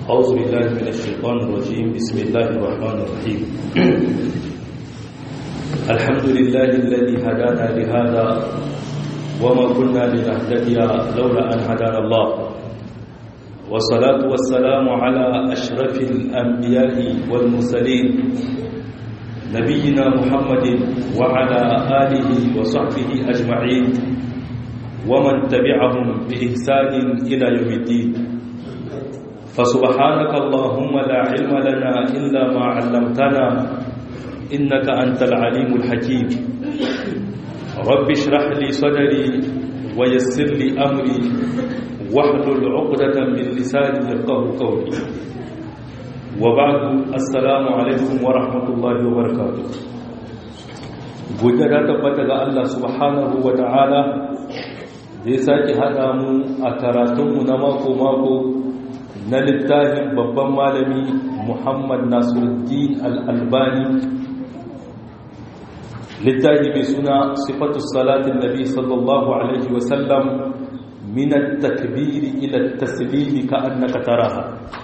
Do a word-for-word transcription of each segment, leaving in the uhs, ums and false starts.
أعوذ بالله من الشيطان الرجيم بسم الله الرحمن الرحيم الحمد لله الذي هدانا لهذا وما كنا لنهتدي لولا أن هدانا الله والصلاة والسلام على أشرف الأنبياء والمرسلين نبينا محمد وعلى آله وصحبه أجمعين ومن تبعهم بإحسان إلى يوم الدين فسبحانك اللهم لا علم لنا إلا ما علمتنا إنك أنت العليم الحكيم رب اشرح لي صدري ويسر لي أمري واحلل عقدة من لساني يفقهوا قولي وبعد السلام عليكم ورحمة الله وبركاته godiya tabbata ga Allah subhanahu wa ta'ala da ya sake hada mu a karatunmu na mako-mako na littafin babban malami Muhammad Nasiruddin Al-Albani littafi mai suna sifatu salatin nabi sallallahu alaihi wasallam min at-takbir ila at-taslim ka annaka taraha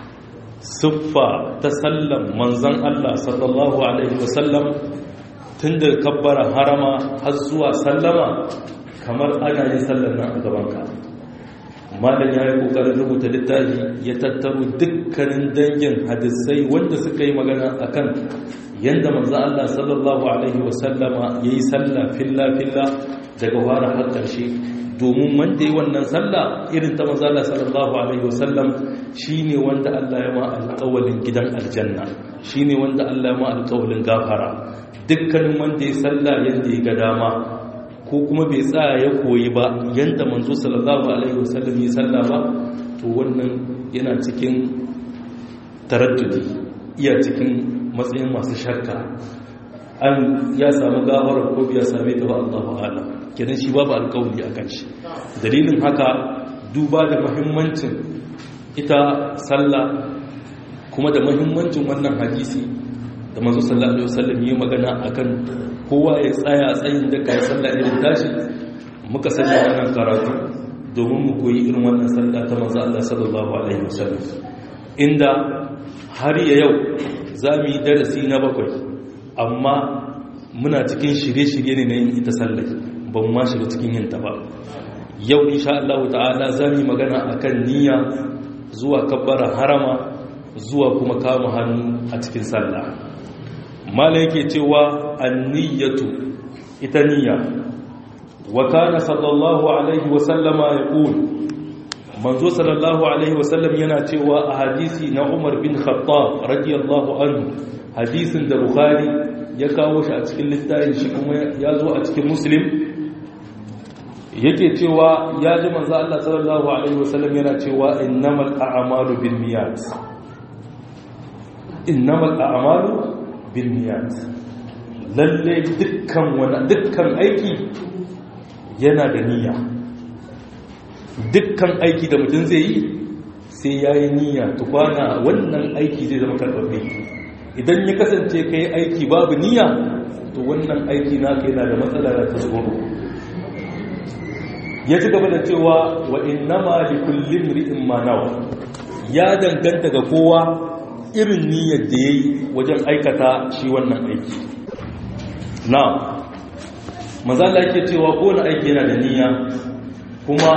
siffa ta sallam manzon Allah sallallahu alaihi wasallam tunda kabbara harama har zuwa sallama kamar ana yin sallar nan a gabanka malam ya yi kokarin rubuta littafi ya tattaro dukkanin dangin hadisai wanda suka yi magana akan yanda manzon Allah sallallahu alaihi wasallama yayi sallah filla filla daga fara har ƙarshe domin wanda yi wannan sallah irin ta manzon Allah sallallahu alaihi wasallam shine wanda Allah ya ma alƙawalin gidan aljanna shine wanda Allah ya ma alƙawalin gafara dukkanin wanda ya sallah yanda ya ga dama ko kuma bai tsaya ya koyi ba yanda manzo sallallahu alaihi wasallam ya salla ba to wannan yana cikin taraddudi iya cikin matsayin masu shakka an ya samu gafara ko bai same ta ba Allahu a'lam kenan shi babu alƙawari akan shi dalilin haka duba da muhimmancin ita sallah kuma da muhimmancin wannan hadisi da manzo sallallahu alaihi wasallam ya magana akan kowa ya tsaya tsayin da kai sallah irin tashi muka sanya wannan karatu domin mu koyi irin wannan sallah ta manzo Allah sallallahu alaihi wasallam inda har ya yau zamu yi darasi na bakwai amma muna cikin shirye-shirye ne na yin ita sallah ba mu ma shiga cikin yin ta ba yau insha Allah ta'ala zamu yi magana akan niyya zuwa kabbara harama zuwa kuma kama hannu a cikin sallah mala yake cewa anniyatu ita niyya wa kana sallallahu alaihi wa sallama yaqul manzo sallallahu alaihi wa sallam yana cewa a hadisi na Umar bin Khattab radiyallahu anhu hadisin da Bukhari ya kawo shi a cikin littafin shi kuma ya zo a cikin Muslim yake cewa ya ji manzo Allah sallallahu alaihi wa sallam yana cewa innamal a'malu binniyat innamal a'malu binniyat lalle dukkan wani dukkan aiki yana da niyya dukkan aiki da mutum zai yi sai yayi niyya tukwana wannan aiki zai zama karɓaɓɓe idan ya kasance kai aiki babu niyya to wannan aiki naka yana da matsala da tasgoro ya ci gaba da cewa wa innama likulli imri'in ma nawa ya danganta ga kowa irin niyyar da ya yi wajen aikata shi wannan aiki na mazala yake cewa kowane aiki yana da niyya kuma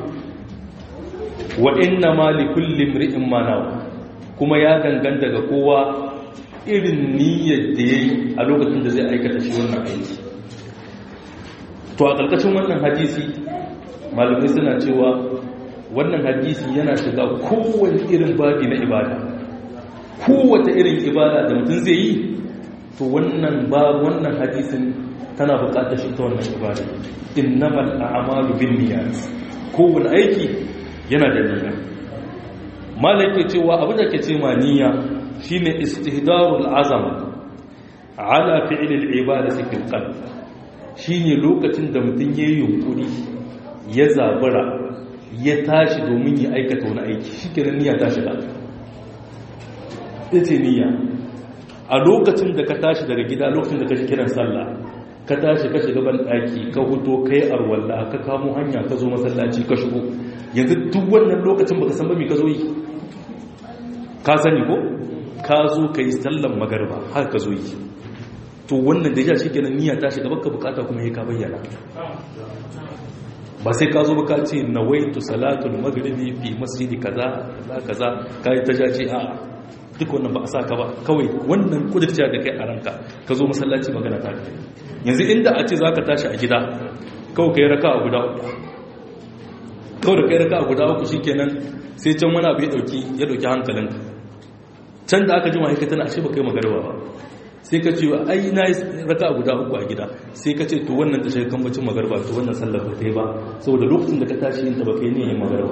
wa inna ma li kulli imri'in ma nawa kuma ya danganta ga kowa irin niyyar da ya yi a lokacin da zai aikata shi wannan aiki to a ƙarƙashin wannan hadisi malamai suna cewa wannan hadisi yana shiga kowane irin babi na ibada kowace irin ibada da mutum zai yi to wannan ba wannan hadisin tana bukatar shi ta wannan ibada innamal a'malu binniyat kowane aiki yana da niyya malaka cewa abin da ke ce ma niyya shine istihdarul azama ala fi'l al-ibadati fil qalb shine lokacin da mutum yayi yunkuri ya zabura ya tashi domin ya aikata wani aiki shikenan niyya ta shiga ita niyya a lokacin da ka tashi daga gida lokacin da ka ji kiran sallah ka tashi ka shiga ban daki ka huto kai arwalla ka kamo hanya ka zo masallaci ka shigo yanzu duk wannan lokacin baka san ba me ka zo yi ka sani ko ka zo ka yi sallan magarba har ka zo yi to wannan da ya shi kenan niyya ta shiga baka bukata kuma ya ka bayyana ba sai ka zo ba ka ce nawaitu salatul maghribi fi masjidi kaza kaza kaza kai ta jaji a duk wannan ba a saka ba kawai wannan kudurciya da kai a ranka ka zo masallaci magana ta kai yanzu inda a ce zaka tashi a gida kawai kai raka'a guda uku kawai da kai raka'a guda uku shikenan sai can wani abu ya dauki ya dauki hankalinka can da aka ji ma'aikata na ashe ba kai magarba ba sai ka ce ai na yi raka guda uku a gida sai ka ce to wannan ta shirkan bacin magarba to wannan sallar ba ta yi ba saboda lokacin da ka tashi yin ta ba kai ne yin magarba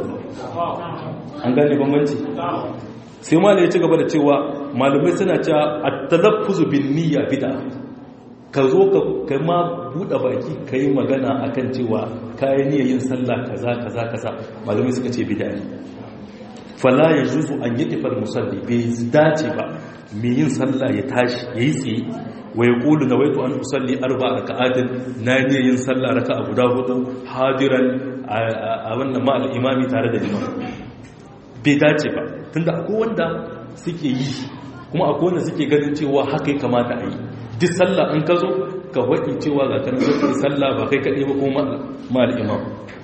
an gane bambanci sai ma da ya ci gaba da cewa malamai suna cewa at-talaffuzu bin niyya bid'a ka zo ka ma buɗe baki ka yi magana akan cewa kayan niyyar yin sallah kaza kaza kaza malamai suka ce bid'a ne fala yajuzu an yatifal musalli bai dace ba mai yin sallah ya tashi yayi tsaye wa yaqulu nawaitu an usalli arba'a raka'atin na niyyar yin sallah raka'a guda hudu hadiran a wannan ma al-imami tare da liman bai dace ba tunda akwai wanda suke yi kuma akwai wanda suke ganin cewa haka ya kamata a yi duk sallah in ka zo ka waɗi cewa ga kan zai sallah ba kai kaɗai ba kuma ma al-imam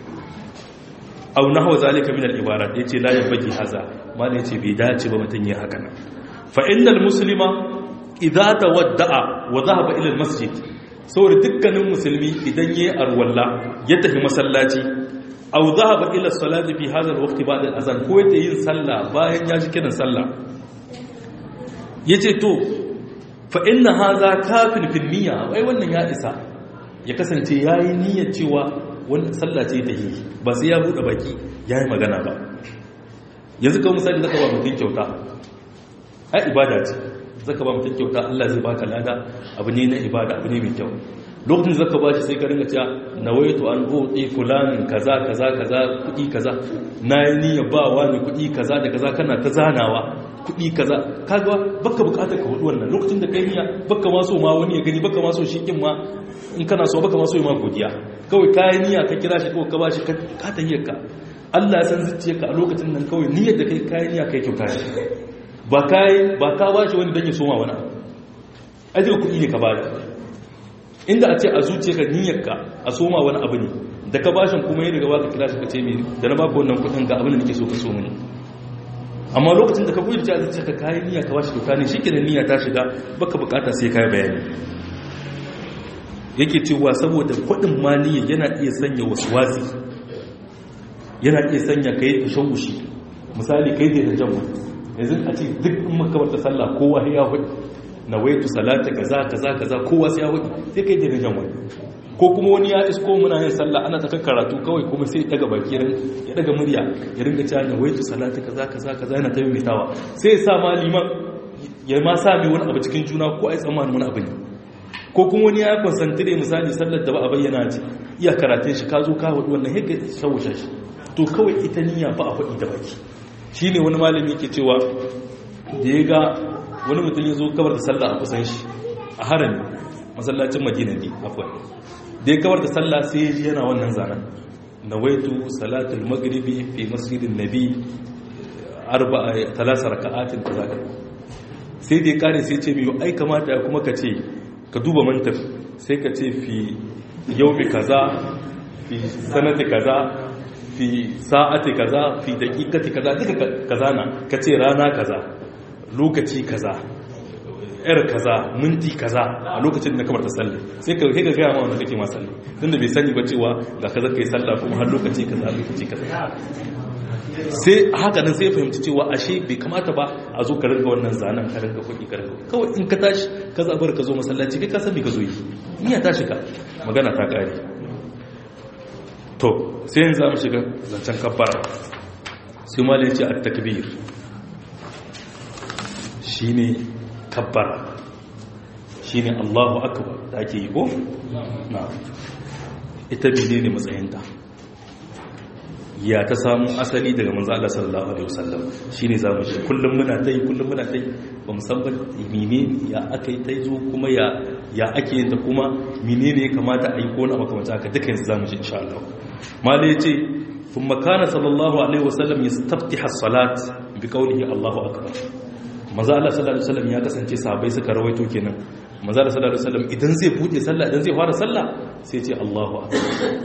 au nahwa zalika min al-ibarat yace la yabghi haza malai yace bai dace ba mutun yin haka nan fa innal muslima idza tawadda'a wa dhahaba ila al-masjid saboda dukkanin musulmi idan yayi arwalla ya tafi masallaci aw dhahaba ila as-salati fi hadha al-waqt ba'da al-azan ko yace yin sallah bayan ya ji kiran sallah yace to fa inna hadha kafin fil niyya wai wannan ya isa ya kasance yayi niyyar cewa wannan sallah ce ta yi ba sai ya bude baki yayi magana ba yanzu kawai misali zaka ba mutum kyauta ai ibada ce zaka ba mutum kyauta Allah zai baka lada abu ne na ibada abu ne mai kyau lokacin zaka ba shi sai ka ringa cewa nawaitu an uti fulanin kaza kaza kaza kudi kaza nayi niyya ba wani kudi kaza da kaza kana ta zanawa kudi kaza kaga baka bukatar ka hudu wannan lokacin da kai niyya baka ma so ma wani ya gani baka ma so shi kin ma in kana so baka ma so ma godiya kawai kai niyya ka kira shi kawai ka bashi ka tahiyyar ka Allah ya san zuciyarka a lokacin nan kawai niyyar da kai kai niyya kai kyauta shi ba kai ba ka bashi wani dan ya soma wani aje kudi ne ka bada inda a ce a zuciyarka niyyarka a soma wani abu ne da ka bashin kuma ya riga baka kira shi ka ce me da na baka wannan kudin ga abin da nake so ka so mini amma lokacin da ka gudu ta zuciya ka kayi niyya ka bashi doka ne shikenan niyya ta shiga baka bukata sai kai bayani yake cewa saboda kudin ma niyya yana iya sanya waswasi yana iya sanya kai tashawushi misali kai da jama'a yanzu a ce duk in maka bar sallah kowa ya hudu nawaitu salata kaza kaza kaza kowa sai ya hudu sai kai da jama'a ko kuma wani ya isko muna yin sallah ana tsaka karatu kawai kuma sai daga baki ya daga murya ya ringa cewa da waitu salati kaza kaza kaza yana taimitawa sai ya sa maliman ya ma sa mai wani abu cikin juna ko ai tsammanin wani abu ne ko kuma wani ya concentrate misali sallar da ba a bayyana ce iya karatun shi ka zo ka hudu wannan haka shawusha shi to kawai ita niyya ba a faɗi da baki shine wani malami yake cewa da ya ga wani mutum ya zo kabar da sallah a kusan shi a harami masallacin madina ne afwan da ya kawar da sallah sai ya ji yana wannan zanen nawaitu salatul maghribi fi masjidin nabi arba'a talasa raka'atin kaza sai da ya kare sai ce mai ai kamata ya kuma ka ce ka duba mantar sai ka ce fi yawmi kaza fi sanati kaza fi sa'ati kaza fi daqiqati kaza duka kaza na ka ce rana kaza lokaci kaza yar kaza minti kaza a lokacin da kamar ta sallah sai ka kai ga gaya ma wanda kake ma sallah tunda bai sani ba cewa ga kaza kai sallah kuma har lokaci kaza lokaci kaza sai haka nan sai fahimci cewa ashe bai kamata ba a zo ka ringa wannan zanen ka ringa kuɗi ka ringa kawai in ka tashi ka zabar ka zo masallaci kai ka san ka zo yi niyya ta shiga magana ta kare to sai yanzu mu shiga zancen kabbara sai malai ya ce at-takbir shine kabbara shine Allahu akbar da ake yi ko na ita bide ne matsayinta ya ta samu asali daga manzo Allah sallallahu alaihi wasallam shine zamu shi kullum muna tai kullum muna tai ba mu san ba menene ya akai tai zo kuma ya ya ake yin ta kuma menene ya kamata a yi ko na makamanta haka duka yanzu zamu shi insha Allah malai yace thumma kana sallallahu alaihi wasallam yastaftihu as-salat bi qawlihi Allahu akbar. Manzo Allah sallallahu alaihi wasallam ya kasance sahabbai suka rawaito kenan. Manzo Allah sallallahu alaihi wasallam idan zai bude sallah idan zai fara sallah sai ya ce Allahu akbar.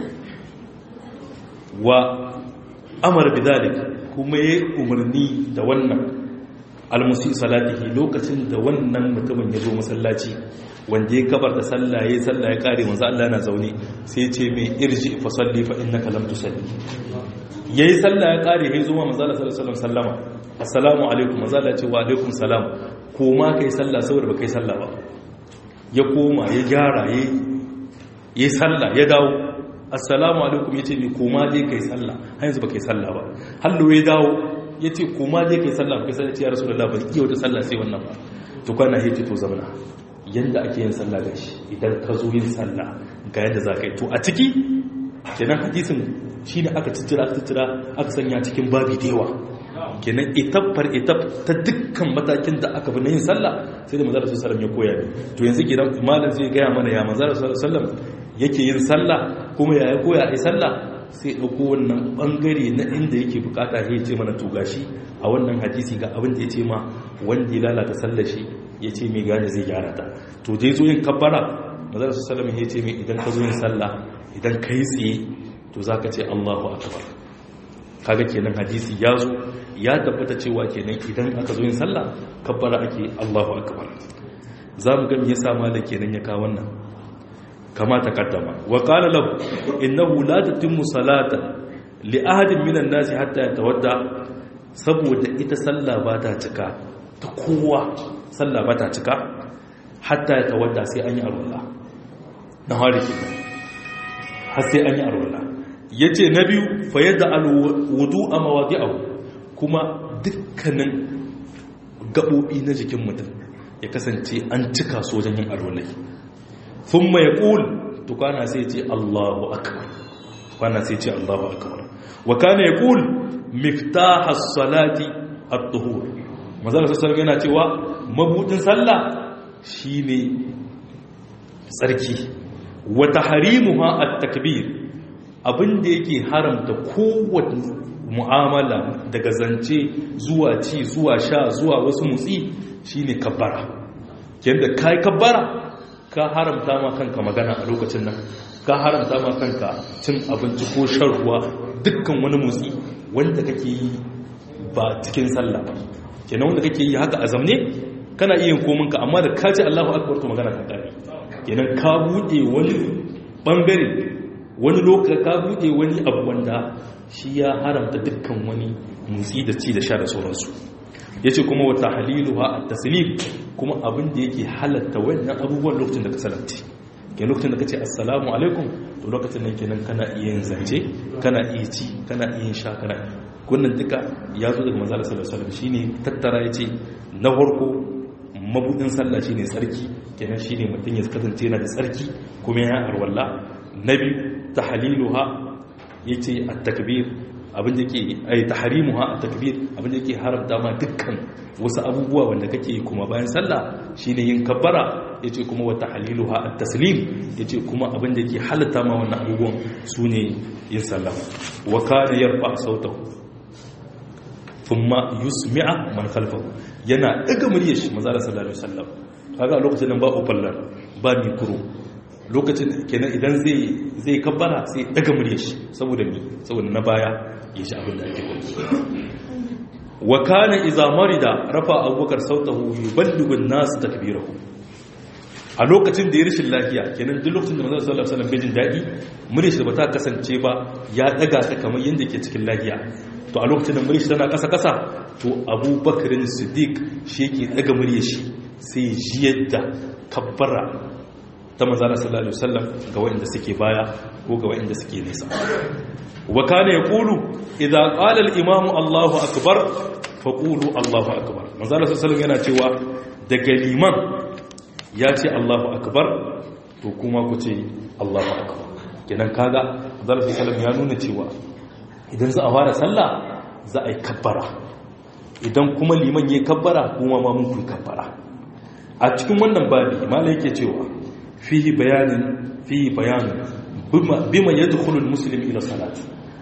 Wa amara bidalik kuma yayi umarni da wannan almusi salatihi lokacin da wannan mutumin ya zo masallaci wanda ya kabar da sallah yayi sallah ya kare manzo Allah yana zaune sai ya ce mai irji fa salli fa innaka lam tusalli. Yayi sallah ya kare yayi zuwa manzo Allah sallallahu alaihi wasallam sallama assalamu alaikum manzo Allah ya ce wa alaikum salam koma kai sallah saboda ba kai sallah ba. Ya koma ya gyara yayi yayi sallah ya dawo assalamu alaikum yace mai koma dai kai sallah har yanzu ba kai sallah ba. Hallo ya dawo ya ce kuma je kai sallah kai sallah ce ya rasulullah ban iya wata sallah sai wannan ba. To kwana yace to zamana yanda ake yin sallah gashi idan ka zo yin sallah ga yadda za ka yi. To a ciki kenan hadisin shine aka ciccira aka ciccira aka sanya cikin babi da yawa kenan itafar itaf ta dukkan matakin da aka bi na yin sallah sai da manzo sallallahu alaihi wasallam ya koya ne. To yanzu gidan malam zai ga mana ya manzo sallallahu alaihi wasallam yake yin sallah kuma ya koya ai sallah sai ɗauko wannan ɓangare na inda yake bukata ya ce mana tuga shi a wannan hadisi ga abin da ya ce ma wanda ya lalata sallashi ya ce mai gane zai gyara ta. To dai zo yin kabbara mazar su salama ya ce mai idan ka zo yin sallah idan ka yi tsaye to za ka ce Allahu akbar. Kaga kenan hadisi ya zo ya tabbata cewa kenan idan aka zo yin sallah kabbara ake Allahu akbar. za mu gani ya sama da kenan ya kawo wannan kama ta kaddama wa qala lahu innahu la tatimmu salata li ahadin minan nasi hatta yatawadda saboda ita sallah ba ta cika ta kowa sallah ba ta cika hatta yatawadda sai an yi arwala na hariki har sai an yi arwala yace na biyu fa yadda alwudu'a mawadi'ahu kuma dukkanin gabobi na jikin mutum ya kasance an cika su wajen yin arwalai thumma yaqul to kana sai ce Allahu akbar kana sai ce Allahu akbar wa kana yaqul miftah as-salati at-tuhur manzo sallallahu yana cewa mabudin sallah shine tsarki wa tahrimuha at-takbir abinda yake haramta kowace mu'amala daga zance zuwa ci zuwa sha zuwa wasu mutsi shine kabbara yanda kai kabbara ka haramta ma kanka magana a lokacin nan ka haramta ma kanka cin abinci ko shan ruwa dukkan wani motsi wanda kake yi ba cikin sallah ba kenan wanda kake yi haka a zamne kana iya yin kominka amma da ka ce Allahu akbar to magana ka kare kenan ka bude wani bangare wani lokaci ka bude wani abu wanda shi ya haramta dukkan wani motsi da ci da sha da sauransu yace kuma wa tahliluha at-taslim kuma abin da yake halatta wannan abubuwan lokacin da ka salamti ke lokacin da kace assalamu alaikum to lokacin nan kenan kana iya yin zance kana iya ci kana iya yin sha kana wannan duka ya zo daga manzo sallallahu alaihi wasallam shine tattara yace na farko mabudin sallah shine tsarki kenan shine mutun ya kasance yana da tsarki kuma ya arwalla nabi tahliluha yace at-takbir abin da ke ai tahrimuha at-takbir abin da ke haramta ma dukkan wasu abubuwa wanda kake kuma bayan sallah shine yin kabbara yace kuma wa tahliluha at-taslim yace kuma abin da ke halatta ma wannan abubuwan sune yin sallah wa kana yarfa sautahu thumma yusmi'a man khalfahu yana daga muryar shi manzo sallallahu alaihi wasallam kaga lokacin nan ba ofallar ba mikro lokacin kenan idan zai zai kabbara sai daga muryar shi saboda mi saboda na baya ya shi abin da ake kwanci wa kana idza marida rafa abubakar sautahu yuballighu an-nas takbirahu a lokacin da ya rishin lafiya kenan duk lokacin da manzo sallallahu alaihi wasallam bai jin dadi muryar shi ba ta kasance ba ya daga ta kamar yanda ke cikin lafiya to a lokacin da muryar shi tana kasa kasa to abubakar siddiq shi yake daga muryar shi sai ji yadda kabbara ta manzana sallallahu alaihi wasallam ga wanda suke baya ko ga wanda suke nesa wa kana yaqulu idza qala al-imam Allahu akbar faqulu Allahu akbar manzana sallallahu alaihi wasallam yana cewa daga liman ya ce Allahu akbar to kuma ku ce Allahu akbar kenan kaga manzana sallallahu alaihi wasallam ya nuna cewa idan za a fara sallah za a yi kabbara idan kuma liman yayi kabbara kuma ma mun ku kabbara a cikin wannan babi malai yake cewa fihi bayanin fihi bayanin bima yadkhulu almuslim ila salat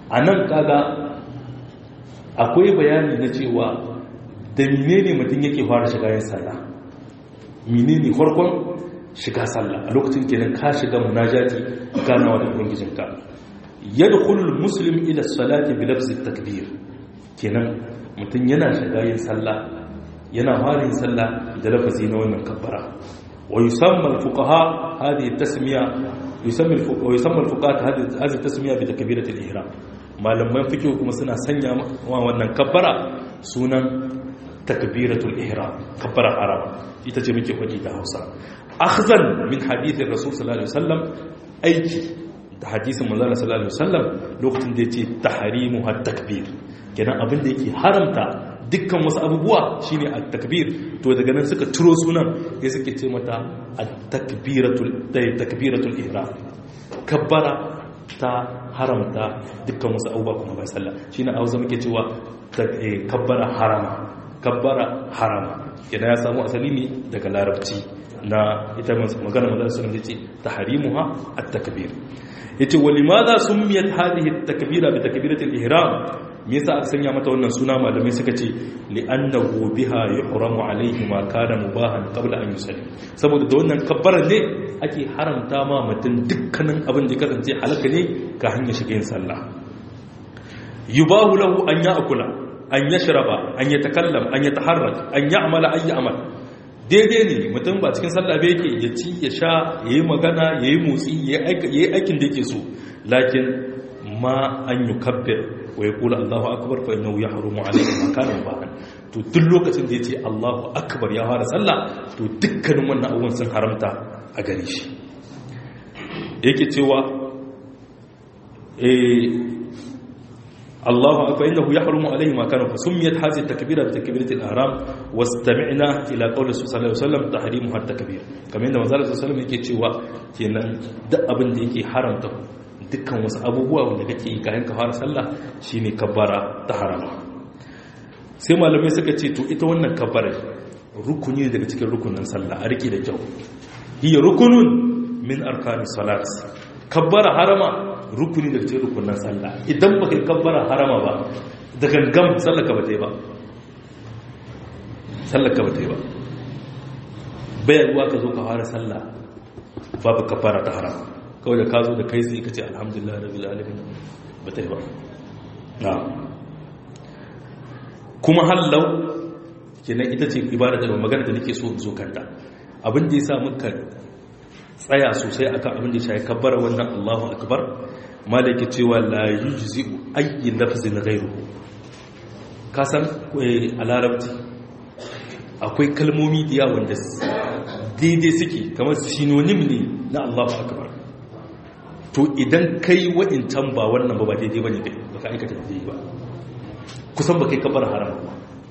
anan kaga akwai bayani na cewa da menene mutum yake fara shiga yin sallah, menene farkon shiga sallah a lokacin kenan ka shiga munajati ganawa da ubangijinka. yadkhulul muslim ila salati bi lafzi takbir, kenan mutum yana shiga yin sallah yana fara yin sallah da lafazi na wannan kabbara. wa yusamma al-fuqaha hadhihi at-tasmiya yusamma al-fuqaha yusamma al-fuqaha hadhihi at-tasmiya bi takbirat al-ihram. malaman fiqh kuma suna sanya wa wannan kabbara sunan takbiratul ihram, kabbara haram, ita ce muke faɗi da Hausa. akhzan min hadithin rasul sallallahu alaihi wasallam, aiki da hadisin manzo sallallahu alaihi wasallam lokacin da yace tahrimu hat takbir, kenan abin da yake haramta dukkan wasu abubuwa shine at takbir, to daga nan suka turo sunan ya suke ce mata at takbiratul takbiratul ihram, kabbara ta haramta dukkan wasu abubuwa kuma bai sallah, shine a Hausa muke cewa kabbara harama, kabbara harama, kenan ya samu asali ne daga larabci na ita magana manzo sallallahu alaihi wasallam yace tahrimuha at takbir. yace walimada sumiyat hadhihi at-takbira bi takbirat al-ihram, me yasa aka sanya mata wannan suna? malamai suka ce li'annahu biha yuhramu alayhi ma kana mubahan qabla an yusalli, saboda da wannan kabbaran ne ake haramta ma mutum dukkanin abin da ya kasance halaka ne ka hanya shiga yin sallah. yubahu lahu an ya'kula, an yashraba, an yatakallam, an yataharrak, an ya'mala ay amal. daidai ne mutum ba cikin sallah ba yake ya ci ya sha ya yi magana ya yi motsi ya yi aikin da yake so, lakin ma an yi kabbir wa ya kula Allahu akbar fa innahu yahrumu alayhi ma kana mubahan. to duk lokacin da ya ce Allahu akbar ya fara sallah, to dukkanin wannan abubuwan sun haramta a gare shi. yake cewa eh الله فإنه يحرم عليه ما كان، فسميت هذه التكبيرة بتكبيرة الأحرام. واستمعنا إلى قول صلى الله عليه وسلم تحريمها التكبير، كما عندما صلى الله عليه وسلم yake cewa kenan duk abin da yake haramta dukkan wasu abubuwa wanda kake yi kayan ka fara sallah shine kabbara ta harama. sai malamai suka ce to ita wannan kabbara rukuni daga cikin rukunin sallah, a rike da kyau. hiya rukunun min arkanis salat, kabbara harama rukuni da cikin rukunin sallah. idan baka yi kabbara harama ba da gangam sallaka ba ta yi ba, sallaka ba ta yi ba. bayan ruwa ka zo ka fara sallah babu kabbara ta harama, kawai da ka zo da kai sai ka ce alhamdulillah rabbil alamin, ba ta yi ba. na kuma hallau kenan ita ce ibada da magana da nake so in zo kanta. abin da yasa muka tsaya sosai akan abin da ya shafi kabbara wannan Allahu akbar, malaki cewa la yujzi'u ayyi lafzin ghayruhu. ka san a larabci akwai kalmomi da yawa wanda daidai suke kamar synonym ne na Allahu akbar, to idan kai wa'incan ba wannan ba ba daidai bane kai baka aikata daidai ba, kusan baka yi kabbara haram ba.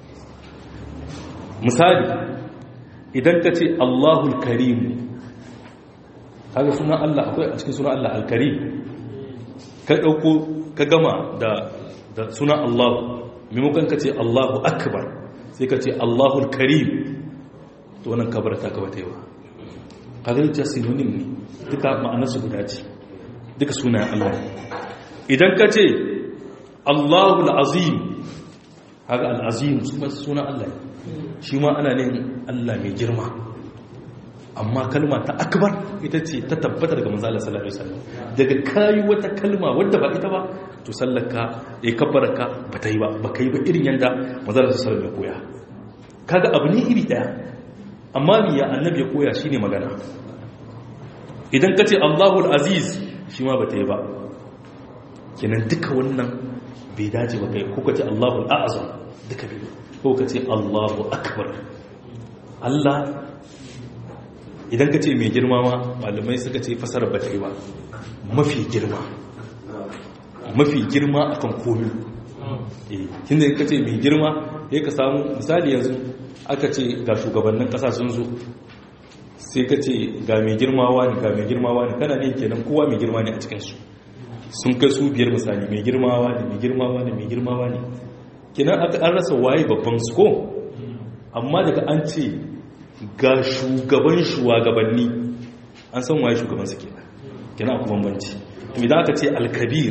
misali idan ka ce Allahul Karim, kaga sunan Allah akwai a cikin sunan Allah al-Karim, ka dauko ka gama da da sunan Allah, maimakon ka ce Allahu akbar sai ka ce Allahul Karim, to wannan kabarta ka bata yawa. kaga ita synonym ne, duka ma'anar su guda ce, duka sunan Allah. idan ka ce Allahul Azim, kaga al-Azim sunan Allah shi ma ana ne Allah mai girma, amma kalma ta akbar ita ce ta tabbata daga manzo Allah sallallahu alaihi wasallam. daga kai wata kalma wadda ba ita ba to sallaka eh kabbaraka ba ta yi ba, ba kai ba irin yanda manzo Allah sallallahu alaihi wasallam ya koya. kaga abu ne iri daya, amma me ya annabi ya koya shine magana. idan ka ce Allahul Aziz shi ma ba ta yi ba, kenan duka wannan bai dace ba kai. ko ka ce Allahul A'zam duka bai, ko ka ce Allahu akbar. Allah idan ka ce mai girma ma malamai suka ce fasarar ba ta yi ba, mafi girma, mafi girma akan komi. eh kinda ka ce mai girma sai ka samu misali yanzu aka ce ga shugabannin kasa sun zo, sai ka ce ga mai girmawa ne ga mai girmawa ne, kana ne kenan kowa mai girma ne a cikin su, sun kai su biyar misali, mai girmawa ne mai girmawa ne mai girmawa ne, kenan aka an rasa waye babban su ko. amma daga an ce ga shugaban shugabanni an san waye shugaban su kenan, kenan akwai bambanci. to idan aka ce al-kabir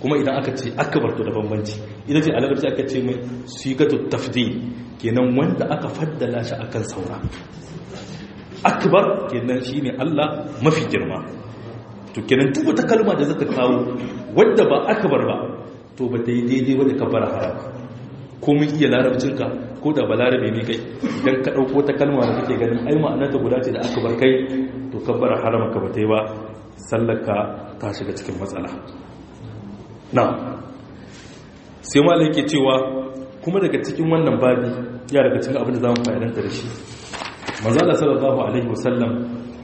kuma idan aka ce akbar to da bambanci ita ce alagarci aka ce mai sigatu tafdil kenan wanda aka faddala shi akan saura akbar kenan shine Allah mafi girma to kenan duk wata kalma da zaka kawo wanda ba akbar ba to ba ta yi daidai wadda kabbara haram ko mun iya larabcinka ko da ba larabe ne kai idan ka ɗauko ta kalma da kake ganin ai ma'anarta guda ce da aka bar kai to kabbara harama ka ba ta yi ba sallaka ta shiga cikin matsala na sai malai yake cewa kuma daga cikin wannan babi ya daga cikin abin da za mu fa'idanta da shi manzala sallallahu alaihi wasallam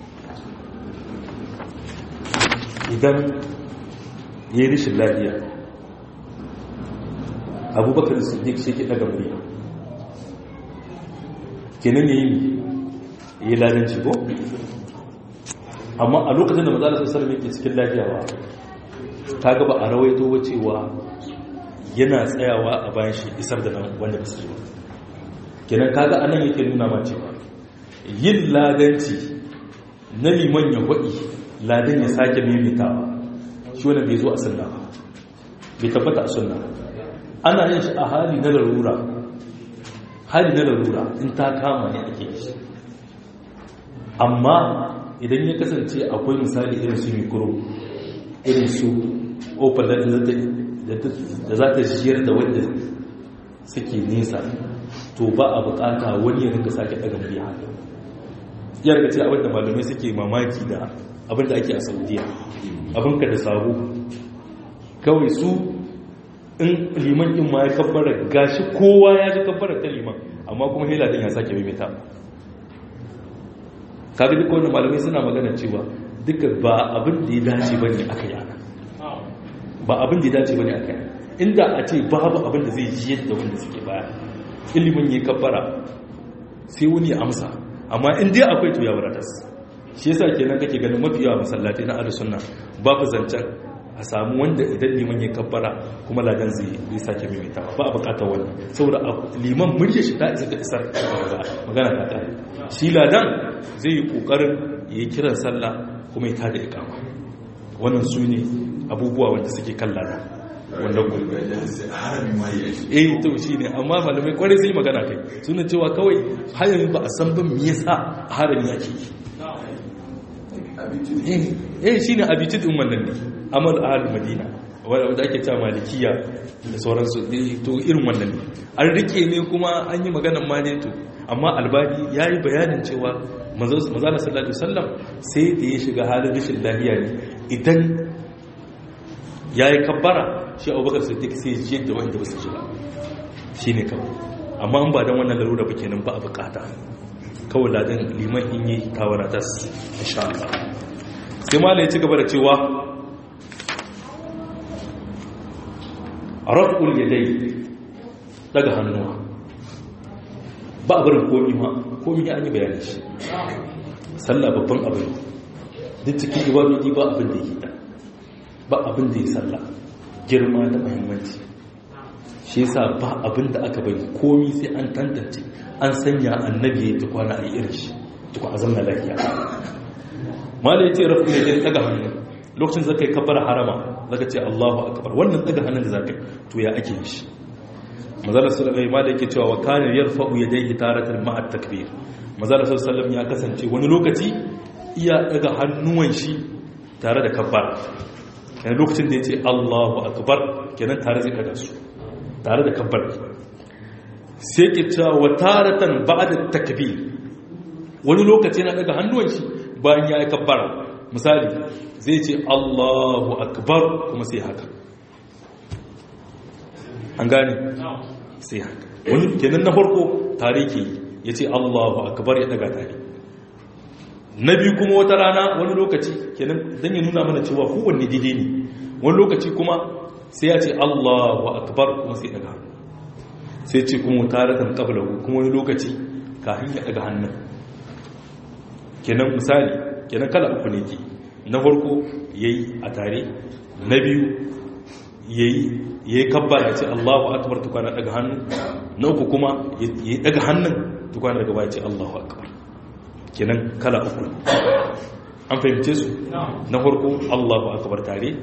idan ya yi rishin lafiya abubakar siddiq shi ke daga murya kenan ne yi ladan shigo amma a lokacin da mazalar sassar mai ke cikin lafiya ba ta gaba a rawaito wacewa yana tsayawa a bayan shi isar da nan wanda basu yi kenan kaga anan yake nuna ma cewa yin ladanci na liman ya waɗi ladan ya sake mimitawa shi wanda bai zo a sunna ba bai tabbata a sunna ana yin shi a hali na larura hali na larura in ta kama ne ake yi amma idan ya kasance akwai misali irin su mikro irin su opal da za ta shiyar da wanda suke nesa to ba a bukata wani ya rinka sake daga murya ya rika ce abinda malamai suke mamaki da abinda ake a saudiya abinka da sabu kawai su in liman in ma ya kabbara gashi kowa ya ji kabbara ta liman amma kuma hiladin ya sake mimita kaga duk wani malamai suna magana cewa duka ba abin da ya dace ba ne aka yana ba abin da ya dace ba ne aka yana inda a ce babu abin da zai ji yadda wanda suke baya ilimin ya kabbara sai wani ya amsa amma in dai akwai to ya wadatas shi yasa kenan kake ganin mafi yawa masallatai na ahlus sunna babu zancen a samu wanda idan liman ya kabbara kuma ladan zai yi sake mimita ba a bukatar wannan saboda liman murya shi ta isa ga isar magana ta tare shi ladan zai yi kokarin ya yi kiran sallah kuma ya tada ikama wannan su ne abubuwa wanda suke kan ladan wanda ku eh to shi ne amma malamai kwarai sai magana kai suna cewa kawai har yanzu ba a san ba me yasa harami yake yi eh shi ne abitud din wannan ne amal ahal madina wanda ake cewa malikiya da sauransu to irin wannan ne an rike ne kuma an yi maganan ma ne to amma albani yayi bayanin cewa manzo sallallahu alaihi wasallam sai da ya shiga halin rashin lafiya ne idan yayi kabbara shi Abubakar Siddiq sai ya ji da wanda ba su ji ba shine kawai amma an ba dan wannan larura ba kenan ba a bukata kawai ladan liman in yi tawaratas insha Allah sai malai ya ci gaba da cewa raf'ul yadai daga hannuwa ba a barin komi ma komi ya an yi bayanin shi sallah babban abin duk cikin ibadodi ba abin da yi da ba abin da yi sallah girma da muhimmanci shi yasa ba abin da aka bari komi sai an tantance an sanya annabi ya tukwana a yi irin shi tukwa a zamna lafiya mala ya ce raf'ul yadai daga hannu lokacin zaka yi kabbara harama zaka ce Allahu akbar wannan daga hannun da zaka yi to ya ake shi manzala sallallahu alaihi wasallam yake cewa wa kana yarfa'u yadayhi taratan ma'a takbir manzala sallallahu alaihi wasallam ya kasance wani lokaci iya daga hannuwan shi tare da kabbara kenan lokacin da yace Allahu akbar kenan tare zai daga su tare da kabbara sai ke cewa wa taratan ba'da takbir wani lokaci yana daga hannuwan shi bayan ya yi kabbara misali zai ce Allahu akbar kuma sai haka an gane sai haka wani kenan na farko tare ke ya ce Allahu akbar ya daga tare na biyu kuma wata rana wani lokaci kenan dan ya nuna mana cewa kowanne daidai ne wani lokaci kuma sai ya ce Allahu akbar kuma sai daga sai ce kuma tare da qablahu kuma wani lokaci kafin ya daga hannun kenan misali kenan kala uku ne ke na farko yayi a tare na biyu yayi yayi kabbara ce Allahu akbar tukana daga hannu na uku kuma yayi daga hannun tukana daga baya ce Allahu akbar kenan kala uku an fahimce su na farko Allahu akbar tare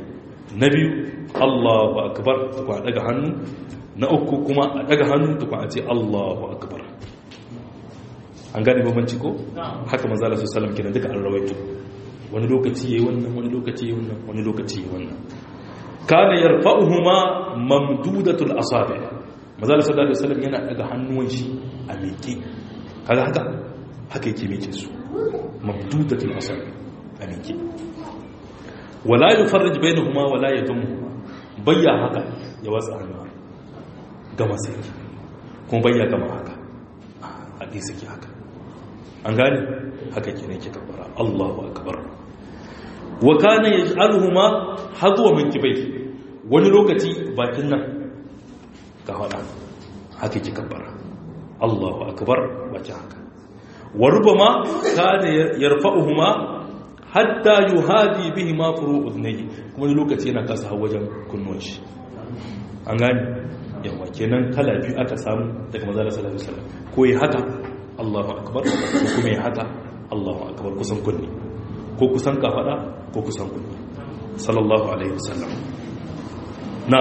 na biyu Allahu akbar tukwa daga hannu, na uku kuma a daga hannu tukwa a ce Allahu akbar. An gane bambanci ko? Haka manzo Allah sallallahu alaihi wasallam kenan duka an rawaito. Wani lokaci yayi wannan, wani lokaci yayi wannan, wani lokaci yayi wannan. Kana yarfa'uhuma mamdudatul asabi. Manzo Allah sallallahu alaihi wasallam yana daga hannuwan shi a miƙe. Kaga haka haka yake miƙe su. Mamdudatul asabi a miƙe. Wala yufarrij bainahuma wala yadumuhuma. Bayya haka ya watsa hannuwa. Gama sai. Kuma bayya gama haka. Hadisi ke haka. An gane haka kenan ke kabbara Allahu akbar. Wa kana yaj'aluhuma hadwa min kibai. Wani lokaci bakin nan ka hada haka ke kabbara Allahu akbar bakin haka. Wa rubama kana yarfa'uhuma hatta yuhadi bihima furu udnayhi. Kuma wani lokaci yana kasa wajen kunnuwan shi. An gane yawa kenan kala biyu aka samu daga manzo sallallahu alaihi wasallam. Ko yi haka Allahu akbar ko kuma yi haka Allahu akbar kusan kunni ko kusan kafada ko kusan kunni sallallahu alaihi wasallam. Na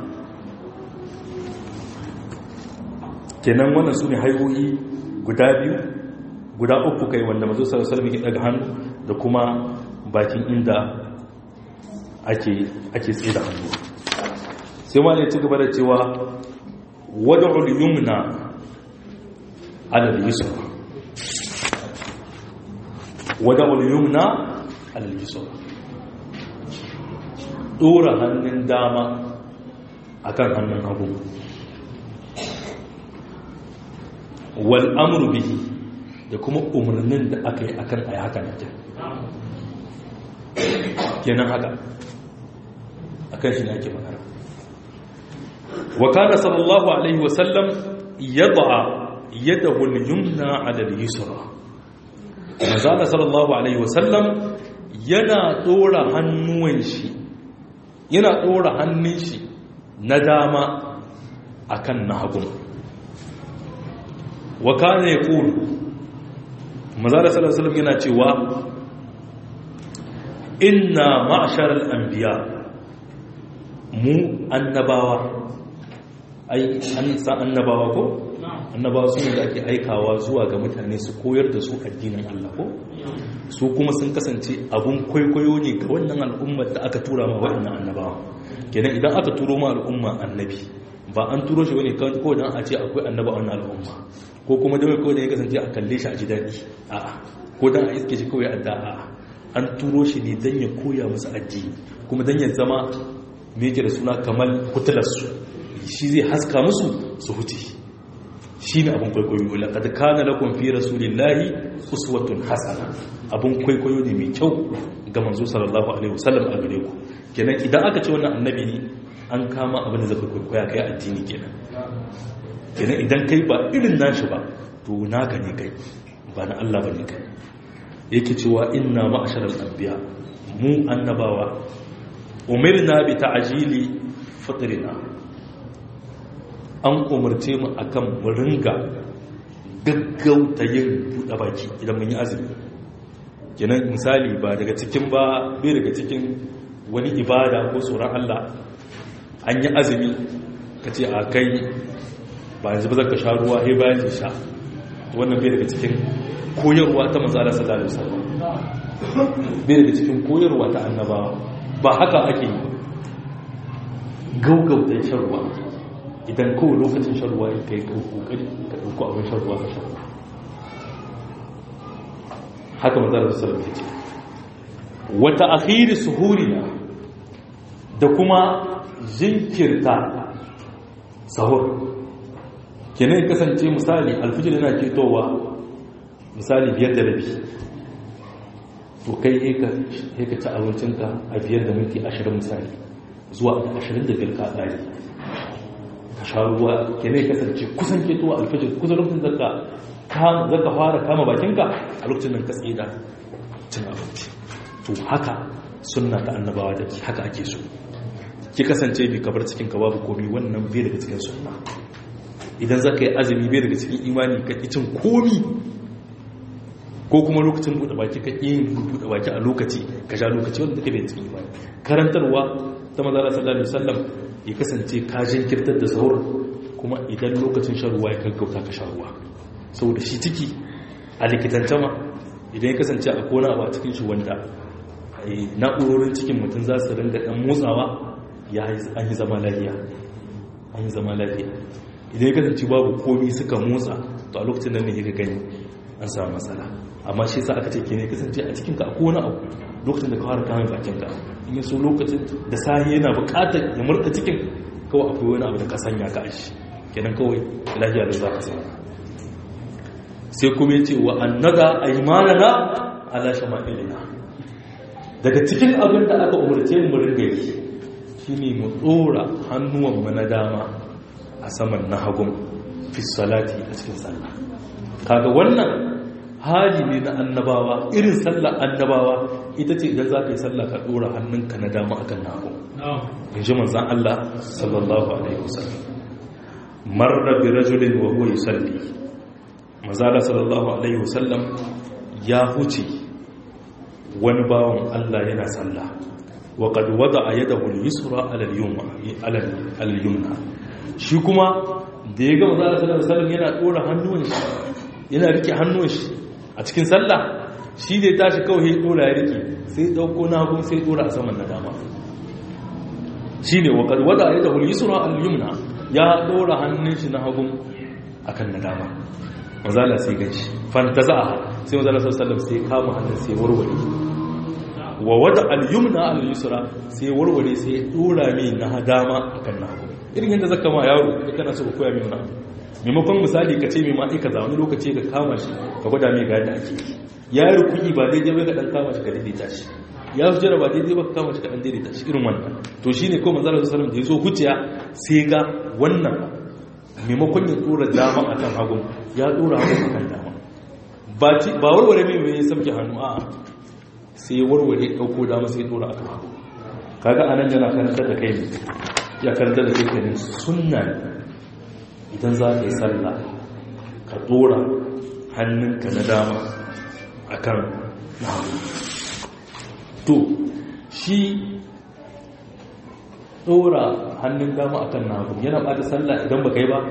kenan wannan sune haihuyi guda biyu guda uku kai wanda manzo sallallahu alaihi wasallam ya daga hannu da kuma bakin inda ake ake tsaye da hannu. Sai ma ne ci gaba da cewa wad'ul yumna ala al-yusra wad'ul yumna ala al-yusra. Dora hannun dama akan hannun hagu. Wal amru bihi da kuma umarnin da aka yi akan ayi haka ne kenan haka akan shi ne ake magana. Wa kana sallallahu alaihi wa sallam yad'a yadahu al-yumna 'ala al-yusra. Manzo sallallahu alaihi wa sallam yana dora hannuwan shi yana dora hannun shi na dama akan na hagu. Wa kana yaqulu Manzo sallallahu alaihi wa sallam yana cewa inna ma'shar al-anbiya mu annabawa ai an san annabawa ko annabawa su ne da ake aikawa zuwa ga mutane su koyar da su addinin Allah ko su kuma sun kasance abun kwaikwayo ne ga wannan al'ummar da aka tura ma wannan annabawa. Kenan idan aka turo ma al'umma annabi ba an turo shi bane kawai dan a ce akwai annaba a wannan al'umma ko kuma dai kawai da ya kasance a kalle shi a ji dadi a'a ko dan a iske shi kawai adda a'a an turo shi ne dan ya koya musu addini kuma dan ya zama me yake da suna kamar kutularsu shi zai haska musu su huce. Shi ne abin kwaikwayo laqad kana lakum fi rasulillahi uswatun hasana. Abin kwaikwayo ne mai kyau ga manzo sallallahu alaihi wasallam a gare ku. Kenan idan aka ce wannan annabi ne an kama abin da zaka kwaikwaya kai addini kenan. Kenan idan kai ba irin nashi ba to naka ne kai ba na Allah bane kai. Yake cewa inna ma'sharal anbiya mu annabawa umirna bi ta'jili fitrina. An umarce mu akan mu ringa gaggauta yin buɗe baki idan mun yi azumi. Kenan misali ba daga cikin ba bai daga cikin wani ibada ko tsoron Allah an yi azumi ka ce a kai ba yanzu ba zaka sha ruwa sai bayan sha. Wannan bai daga cikin koyarwa ta manzo Allah sallallahu alaihi wasallam. Bai daga cikin koyarwa ta annabawa. Ba haka ake yi. Gaugauta shan ruwa. Idan kowa lokacin shan ruwa ya kai kokari ka dauko abin shan ruwa ka sha. Haka manzo Allah sallallahu alaihi wasallam ya ce. Wa ta'khir suhurina da kuma jinkirta sahur. Kenan kasance misali alfijir yana ketowa misali biyar da rabi. To kai sai ka ci abincinka a biyar da minti ashirin misali zuwa ashirin da biyar ka tsari. Ka sha ruwa kenan kasance kusan ketowa alfijir kusan lokacin zaka zaka fara kama bakinka a lokacin nan ka tsida cin abinci. To haka sunna ta annabawa da haka ake so. Ki kasance bi kabar cikin ka babu komai wannan bai daga cikin sunna. Idan zaka yi azumi bai daga cikin imani ka cin komi ko kuma lokacin buɗe baki ka yin buɗe baki a lokaci ka sha lokaci wanda take bai cikin imani. Karantarwa ta manzala sallallahu alaihi wasallam ya kasance ka jinkirtar da sahur kuma idan lokacin shan ruwa ya gaggauta ka sha ruwa saboda shi ciki a likitance ma idan ya kasance a kona abu a cikin shi wanda na'urorin cikin mutum za su ringa dan motsawa ya an yi zama lafiya an yi zama lafiya idan ya kasance babu komi suka motsa to a lokacin da ne ya gani an samu matsala amma shi sa aka ce ke ne kasance a cikinka a kowane abu lokacin da ka fara kayan bakinka in yi so lokacin da sahi yana bukatar ya murta cikin kawai akwai wani abu da ka sanya ka ashi kenan kawai lafiya da za ka samu sai kuma ya ce wa annaga aymanana ala shama'ilina daga cikin abin da aka umarce mu ringa yi shine mu dora hannuwan mu na dama a saman na hagun fi salati a cikin sallah kaga wannan hali ne na annabawa irin sallar annabawa ita ce idan za ka yi sallah ka dora hannunka na dama akan na hagun in ji manzan Allah sallallahu alaihi wasallam marra bi rajulin wa huwa yusalli manzala sallallahu alaihi wasallam ya huce wani bawan Allah yana sallah wa qad wada'a yadahu al-yusra ala al-yumna ala al-yumna shi kuma da ya ga manzala sallallahu alaihi wasallam yana dora hannun shi yana rike hannun shi a cikin sallah shi da ya tashi kawai ya dora ya rike sai dauko na hagun sai dora a saman na dama shine wa qad wada'a yadahu al-yusra ala al-yumna ya dora hannun shi na hagun akan na dama manzala sai gaci fantazaha sai manzala sallallahu alaihi wasallam sai kama hannun sai warware wa wada al-yumna al-yusra sai warware sai dora mai na dama akan na hagu irin yadda zaka ma yaro da kana so ka koya mai wani maimakon misali ka ce mai ma ai kaza wani lokaci ka kama shi ka gwada mai ga yadda ake ya rukuki ba daidai ba ka dan kama shi ka daidaita shi ya sujjara ba daidai ba ka kama shi ka dan daidaita shi irin wannan to shine ko manzala sallallahu alaihi wasallam da yazo huciya sai ga wannan maimakon ya tura dama a kan hagun ya tura hagun a kan dama ba warware mai mai sabke hannu a sai warware ɗauko dama sai tura a kan hagun kaga anan yana karantar da kai ne ya karantar da kai ne sunna idan za ka yi sallah ka tura hannunka na dama a kan hagu to shi ɗora hannun dama a kan nagu yana ɓata sallah idan ba ka yi ba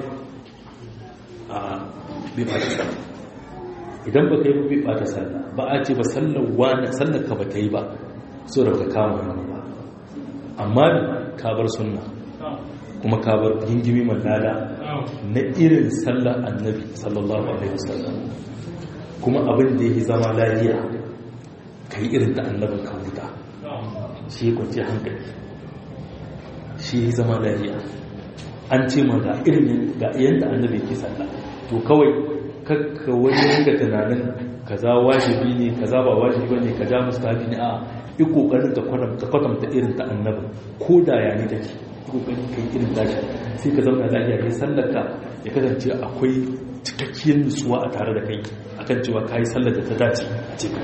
a bai ɓata sallah idan ba ka yi ba bai ɓata sallah ba a ce ba sallar wani sallar ka ba ta yi ba so da ka kama hannu ba amma ka bar sunna kuma ka bar gingimi mallada na irin sallar annabi sallallahu alaihi wasallam kuma abin da ya zama lafiya ka yi irin ta annabin ka huta shi kwanci hankali shi zama lafiya an ce ma ga irin ga yanda annabi ke sallah to kawai kakka wani yanga tunanin kaza wajibi ne kaza ba wajibi bane kaza mustahabi ne a yi kokarin ka kwatanta kwatanta irin ta annabi ko da ya ne take kokarin kai irin tashi sai ka zauna lafiya kai sallarka ya kasance akwai cikakkiyar nutsuwa a tare da kai akan cewa kai sallar da ta dace a cikin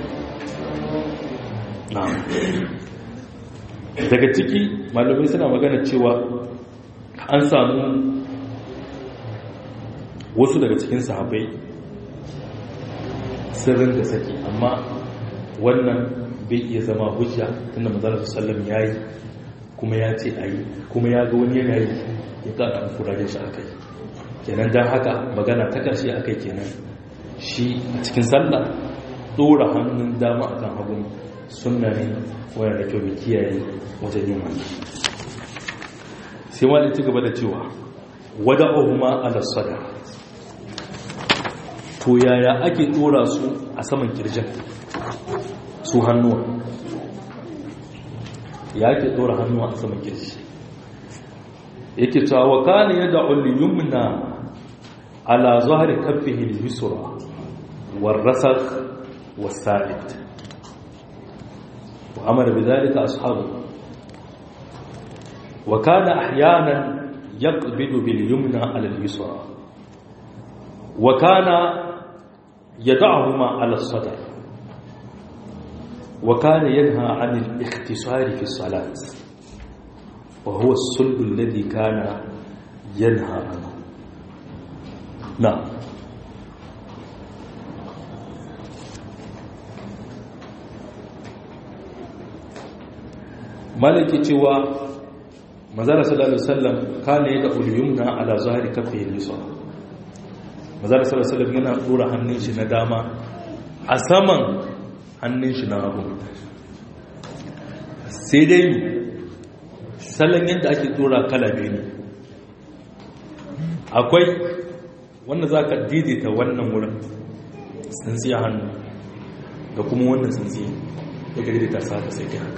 na'am daga ciki malamai suna magana cewa an samu wasu daga cikin sahabbai sirrin da saki amma wannan bai iya zama hujja tunda manzon sallam yayi kuma ya ce ayi kuma ya ga wani yana yi ya kada kurajen shi akai kenan dan haka magana ta karshe akai kenan shi a cikin sallah dora hannun dama akan hagu sunna ne wanda da kyau mu kiyaye wajen yin wannan sai wani ci gaba da cewa wada'uhuma ala sadar to yaya ake dora su a saman kirjin su hannuwa ya ake dora hannuwa a saman kirji yake cewa wa kana yad'u al-yumna ala zahri kaffihi al-yusra war-rasakh was-sa'id وأمر بذلك أصحابه وكان أحيانا يقبض باليمنى على اليسرى وكان يدعهما على الصدر وكان ينهى عن الاختصار في الصلاة وهو الصلب الذي كان ينهى عنه نعم malaki cewa manzala sallallahu alaihi wasallam kana yada ulyumna ala zahiri kaffihi al-yusra manzala sallallahu alaihi wasallam yana dora hannun shi na dama a saman hannun shi na hagu. Sai dai salon yadda ake dora kala biyu ne, akwai wanda za ka daidaita wannan wurin tsintsiya hannu da kuma wannan tsintsiya ya ka daidaita sa ta sai ke haka,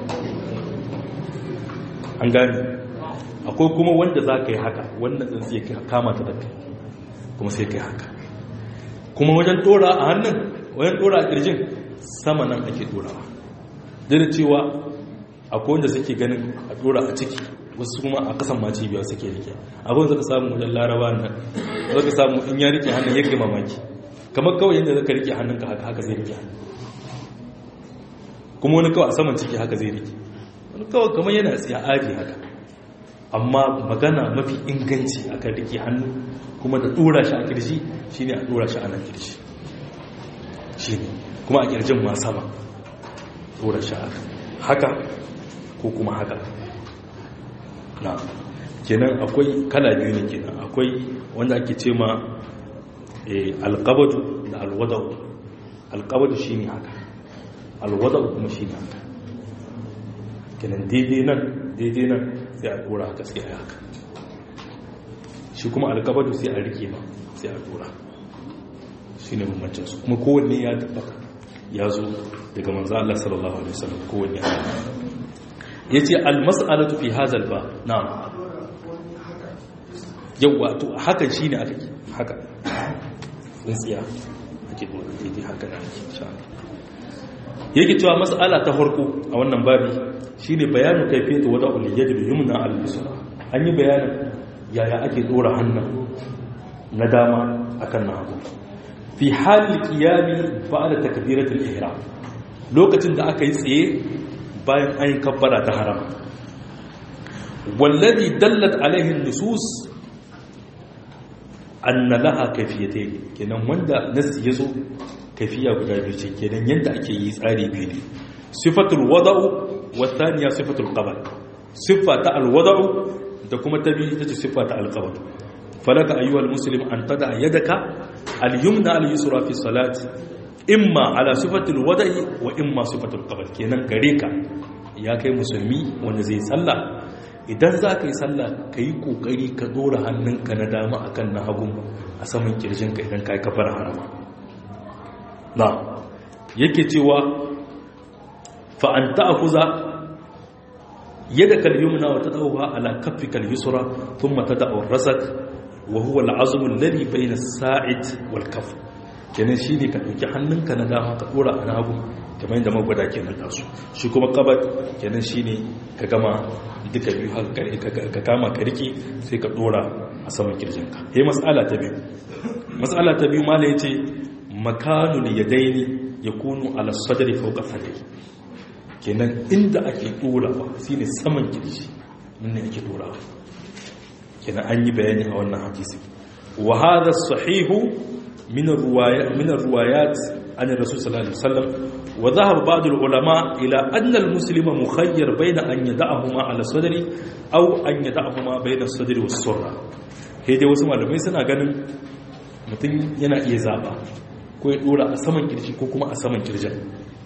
an gani. Akwai kuma wanda za ka yi haka wannan tsintsiya ka kama ta da kuma sai ka yi haka. Kuma wajen dora a hannun, wajen dora a kirjin sama nan ake dorawa, da cewa akwai wanda suke ganin a dora a ciki, wasu kuma a kasan maci biyar suke rike. Abin zaka samu wajen laraba nan zaka samu in ya rike hannun yake mamaki, kamar kawai yadda zaka rike hannunka haka haka zai rike hannun, kuma wani kawai a saman ciki haka zai rike, wani kawai kamar yana tsaye aji haka. Amma magana mafi inganci akan rike hannu kuma da dora shi a kirji shine a dora shi a nan kirji shine, kuma a kirjin ma sama dora shi haka haka ko kuma haka. Na kenan akwai kala biyu ne kenan, akwai wanda ake ce ma alqabadu da alwadau. Alqabadu shine haka, alwadau kuma shine haka. Kenan daidai nan daidai nan sai a dora haka sai a haka, shi kuma alqabadu sai a rike ma sai a dora, shine bambancin su. Kuma kowanne ya tabbata ya zo daga manzo Allah sallallahu alaihi wasallam, kowanne yace al-mas'alatu fi hadha al-ba. Na'am, yawa to hakan shine aka yi haka tsintsiya ake dora daidai haka da insha Allah. Yake cewa mas'ala ta farko a wannan babi shine bayanu kayfiyatu wada'ul yad al-yumna al-yusra. An yi bayanin yaya ake dora hannun na dama akan na hagu fi halin qiyami ba'da takbiratul ihram, lokacin da aka yi tsaye bayan an yi kabbara ta harama. Wallazi dallat alaihi nusus anna laha kayfiyatayn, kenan wanda nasi yazo kayfiya guda biyu ce, kenan yanda ake yi tsari biyu ne. Sifatul wada'u wa thaniya sifatul qabd. Sifata al-wada'u da kuma ta biyu ita ce sifata al-qabd. Falaka ayyuhal muslim an tada yadaka al-yumna al-yusra fi salati imma ala sifatul wada'i wa imma sifatul qabl. Kenan gare ka ya kai musulmi wanda zai sallah, idan za ka yi sallah ka yi kokari ka dora hannunka na dama akan na hagu a saman kirjinka idan ka yi kafar harama. Na yake cewa fa an ta'khuza yadaka al-yumna wa tadawha ala kaffika al-yusra thumma tad'u ar-rasak wa huwa al-'azm alladhi bayna as-sa'id wal-kaff. kenan shi ne ka ɗauki hannunka na dama ka ɗora a nagu kamar yadda magwada ke nan tasu. Shi kuma kabat kenan shi ne ka gama duka biyu haka ka kama ka rike sai ka ɗora a saman kirjinka. He matsala ta biyu matsala ta biyu mala ya ce makanul yadaini ya kunu ala sadri fawqa sadri, kenan inda ake ɗorawa shine saman kirji, nan ne ake ɗorawa. Kenan an yi bayani a wannan hadisi. Wa hadha sahihu من الروايات من الروايات عن الرسول صلى الله عليه وسلم. وذهب بعض العلماء إلى أن المسلم مخير بين أن يدعهما على الصدر أو أن يدعهما بين الصدر والسرة. هي dai wasu malamai suna ganin mutum yana iya zaba ko ya dora a saman kirji ko kuma a saman kirjin,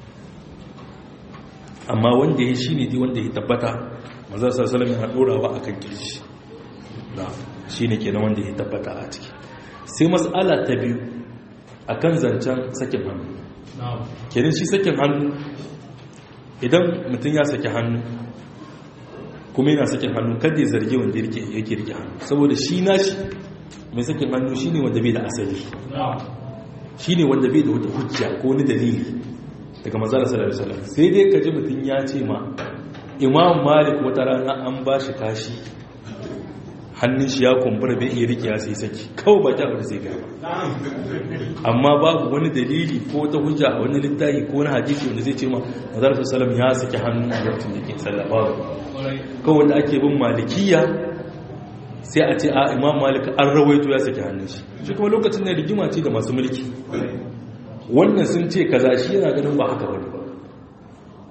amma wanda ya shine dai wanda ya tabbata manzo sallallahu alaihi wasallam yana dorawa akan kirji, na shine kenan wanda ya tabbata a ciki. Sai mas'ala ta biyu akan zancen sakin hannu. Kenan shi sakin hannu, idan mutum ya saki hannu kuma yana sakin hannu kada ya zargi wanda yake rike hannu, saboda shi nashi mai sakin hannu shine wanda bai da asali, shine wanda bai da wata hujja ko wani dalili daga manzo sallallahu alaihi wasallam. Sai dai kaji mutum ya ce ma Imam Malik wata rana an ba shi kashi, hannun shi ya kumbura bai iya rike ya sai saki, kawai ba ta sai gaba, amma babu wani dalili ko ta hujja a wani littafi ko wani hadisi wanda zai ce ma manzo sallallahu ya saki hannun a lokacin da yake sallah. Babu, kawai wanda ake bin malikiya sai a ce a Imam Malik an rawaito ya saki hannun shi, shi kuma lokacin da rigima ce da masu mulki, wannan sun ce kaza shi yana ganin ba haka bane ba,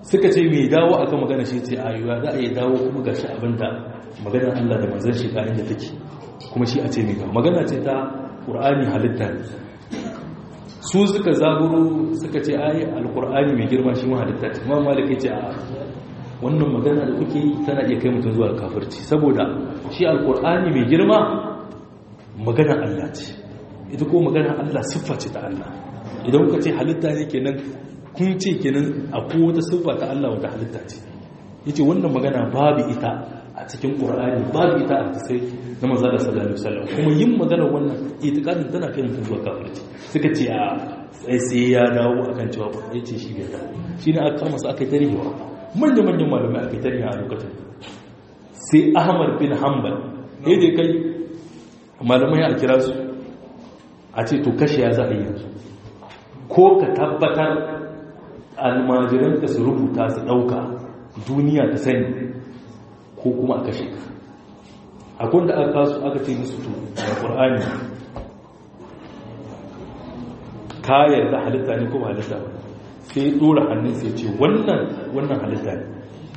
suka ce mai dawo akan magana shi ce ayuwa za a yi dawo kuma ga shi abinda maganar Allah da manzon shi ga inda take kuma shi a ce mai dawo magana ce ta Qur'ani halitta ne su suka zaburo suka ce ayi alqur'ani mai girma shi ma halitta ce Imam Malik ya ce a wannan magana da kuke yi tana iya kai mutum zuwa kafirci saboda shi alqur'ani mai girma magana Allah ce ita ko magana Allah siffa ce ta Allah idan kuka ce halitta ne kenan kun ce kenan akwai wata siffa ta Allah wata halitta ce yace wannan magana babu ita a cikin Qur'ani babu ita a sai na manzo da sallallahu alaihi wasallam kuma yin magana wannan itikadin tana kai mutum zuwa kafirci suka ce a sai sai ya dawo akan cewa yace shi bai dawo shine aka kama su aka yi tarihiwa manyan manyan malamai aka yi tarihi a lokacin sai Ahmad bin Hanbal yayin kai malamai a kira su a ce to kashe ya za a yi yanzu ko ka tabbatar almajiranta su rubuta su ɗauka duniya ta sani ko kuma a kashe ka akwai da aka kasu aka ce musu to da ƙur'ani ka yarda halitta ne kuma halitta ba sai ɗora hannun sai ce wannan wannan halitta ne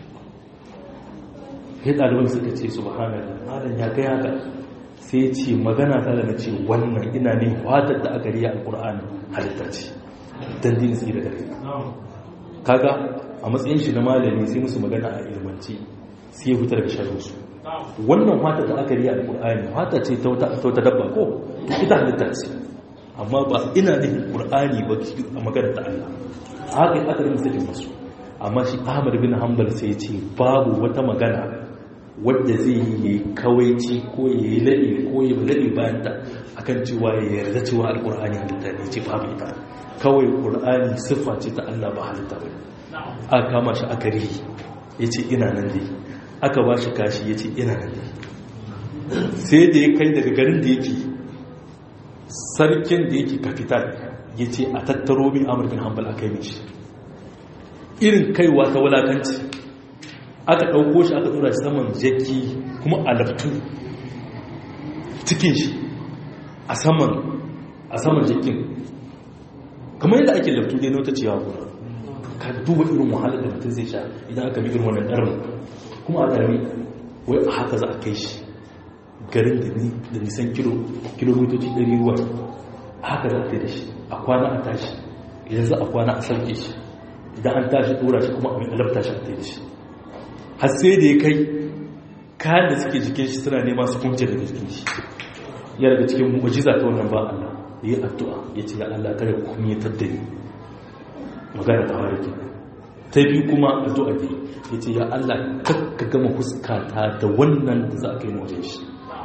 sai ɗaliban suka ce su bahanar malam ya gaya ga sai ce magana ta da na ce wannan ina ne fatar da aka riya alƙur'ani halitta ce don dini su da gare kaga a matsayin shi na malami sai musu magana a ilmanci sai ya fitar da sharinsu wannan fata da aka riya alƙur'ani fata ce ta wata dabba ko ita halitta ce amma ba ina ne ƙur'ani ba a magana ta Allah haka yi aka rinsa sakin masu amma shi Ahmad bin Hanbal sai ce babu wata magana wadda zai yi kawaici ko ya yi laɗi ko ya yi laɗi bayan ta akan cewa ya yarda cewa alƙur'ani halitta ne ce babu ita kawai ƙur'ani siffa ce ta Allah ba halitta ba aka kama shi aka rihi ya ce ina nan dai aka ba shi kashi ya ce ina nan dai sai da ya kai daga garin da yake sarkin da yake kafital ya ce a tattaro min Amr bin Hanbal aka yi mishi irin kaiwa ta wulakanci aka ɗauko shi aka ɗora shi saman jaki kuma a laftu cikin shi a saman a saman jakin kamar yadda ake laftu dai na wata ciyawa kuma ka duba irin wahalar da mutum zai sha idan aka bi irin wannan ɗarin kuma a ɗarami wai a haka za a kai shi garin da nisan kilomitoci ɗari ruwa haka za a kai da shi a kwana a tashi idan za a kwana a sauke shi idan an tashi ɗora shi kuma a mai alabta shi a kai da shi har sai da ya kai kayan da suke jikin shi suna nema su kunce daga jikin shi ya daga cikin mu'ajiza ta wannan ba Allah ya yi addu'a ya ce ya Allah kada ku kuma ya taddani magana ta ware ke ta biyu kuma addu'a ne ya ce ya Allah ka gama huskata da wannan da za a kai wajen shi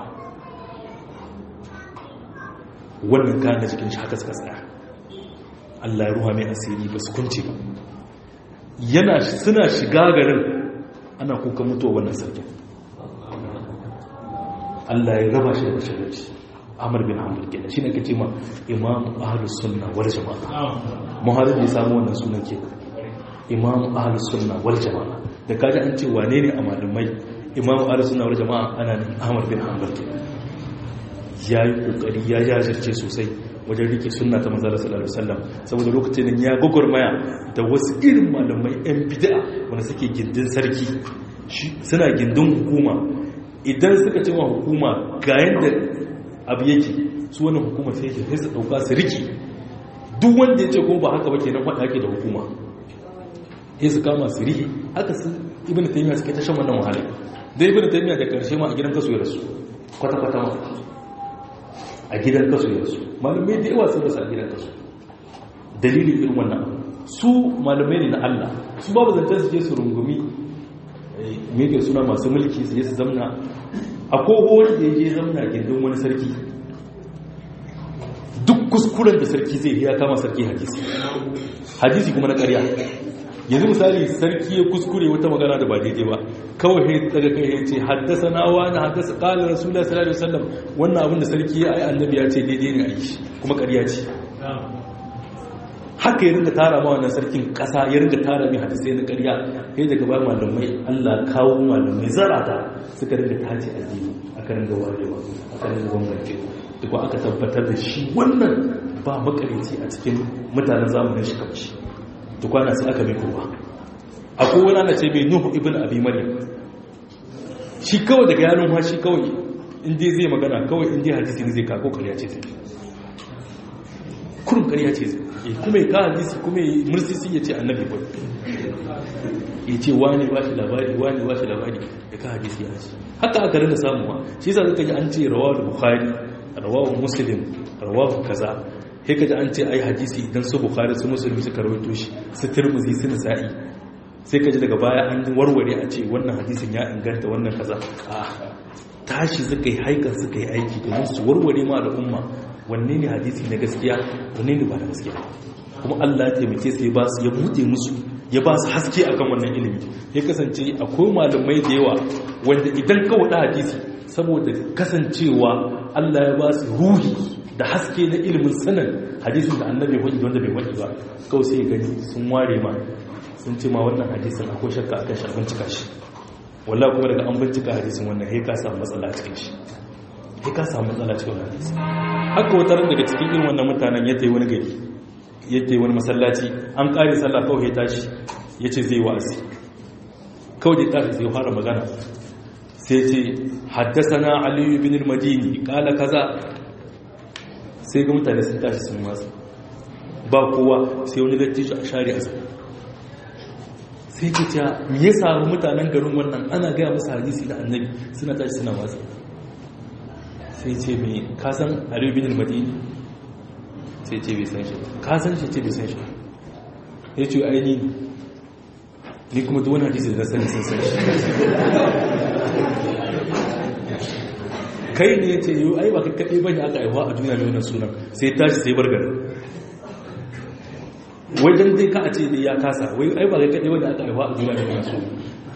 wannan kayan da jikin shi haka suka tsaya Allah ya ruha mai asiri ba su kunce ba yana suna shiga garin ana kuka mutuwa wannan sarkin Allah ya raba shi da basharci Amr bin Hanbal kenan shine ake cewa Imam Ahlus Sunna wal Jamaa muhaddith ya samu wannan sunan kenan Imam Ahlus Sunna wal Jamaa da kaji an ce wane ne a malamai Imam Ahlus Sunna wal Jamaa ana ne Ahmad bin Hanbal kenan yayi kokari ya jajirce sosai wajen rike sunna ta manzo sallallahu alaihi wasallam saboda lokacin nan ya gogormaya da wasu irin malamai ɗan bid'a wanda suke gindin sarki suna gindin hukuma idan suka ce wa hukuma ga yanda abu yake su wannan hukuma sai ke su dauka su riki duk wanda ya ce ko ba haka ba kenan wanda ake da hukuma sai su kama su riki haka su ibnu taymiya suka ta shan wannan wahala dai ibnu taymiya da karshe ma a gidan kaso ya rasu kwata kwata ma a gidan kaso ya rasu malamai da yawa sun rasu a gidan kaso dalilin irin wannan abu su malamai ne na Allah su babu zancen su je su rungumi me ke suna masu mulki su je su zamna a kogo wanda ya je zamna gindin wani sarki duk kuskuren da sarki zai ya kama sarki hadisi hadisi kuma na ƙarya yanzu misali sarki ya kuskure wata magana da ba daidai ba kawai ya daga kai ya ce haddasa na wani haddasa ƙalar rasulullah sallallahu alaihi wasallam wannan abin da sarki ya yi annabi ya ce daidai ne a yi kuma ƙarya ce haka ya ringa tara ma wannan sarkin ƙasa ya ringa tara mai hadisai na ƙarya sai daga ba malamai Allah kawo malamai zarata suka ringa tace addini aka ringa warewa aka ringa gwamnati duk aka tabbatar da shi wannan ba makarici a cikin mutanen zamanin shi kamci duk wanda sai aka mai kurwa akwai wani ana ce mai Nuhu ibn Abi Maryam, shi kawai daga yaron ma shi kawai inda zai magana kawai inda hadisi ne zai kako ƙarya ce zai kurum ƙarya ce zai kuma ya ka hadisi kuma ya mursisi ya ce annabi ba ya ce wani ba shi labari wani ba shi labari ya ka hadisi ya ce haka aka rinda samuwa shi yasa zaka ji an ce rawahu bukhari rawahu muslim rawahu kaza sai ka ji an ce ai hadisi idan su bukhari su muslim suka rawaito shi su tirmidhi su nasa'i sai ka ji daga baya an warware a ce wannan hadisin ya inganta wannan kaza a tashi suka yi haikan suka yi aiki domin su warware ma al'umma wanne ne hadisi na gaskiya wanne ne ba da gaskiya kuma Allah ya taimake sai ba su ya buɗe musu ya ba su haske akan wannan ilimi ya kasance akwai malamai da yawa wanda idan ka wada hadisi saboda kasancewa Allah ya ba su ruhi da haske na ilimin sanin hadisin da annabi wani wanda bai wani ba kawai sai gani sun ware ma sun ce ma wannan hadisin akwai shakka akan shi bincika shi wallahi kuma daga an bincika hadisin wannan sai ka samu matsala cikin shi sai ka samu matsala cikin hadisi haka wata ran daga cikin irin wannan mutanen ya tayi wani gari ya tayi wani masallaci an kare sallah kawai ya tashi yace zai wa'azi kawai da tashi sai fara magana sai ce haddathana ali ibn al-madini kala kaza sai ga mutane sun tashi sun wasa ba kowa sai wani dattijo a shari'a sai ke cewa me ya samu mutanen garin wannan ana gaya musu hadisi da annabi suna tashi suna watsi sai ce mai kasan Ali bin al-Madini sai ce bai san shi kasan shi ce bai san shi ya ce aini ni kuma duk wani hadisi da na sani sun san shi kai ne ya ce yi ai ba kai kaɗai bane aka aiwa a duniya mai wannan sunan sai tashi sai bar garin wai dan dai ka a ce dai ya kasa wai ai ba kai kaɗai wanda aka aiwa a duniya mai so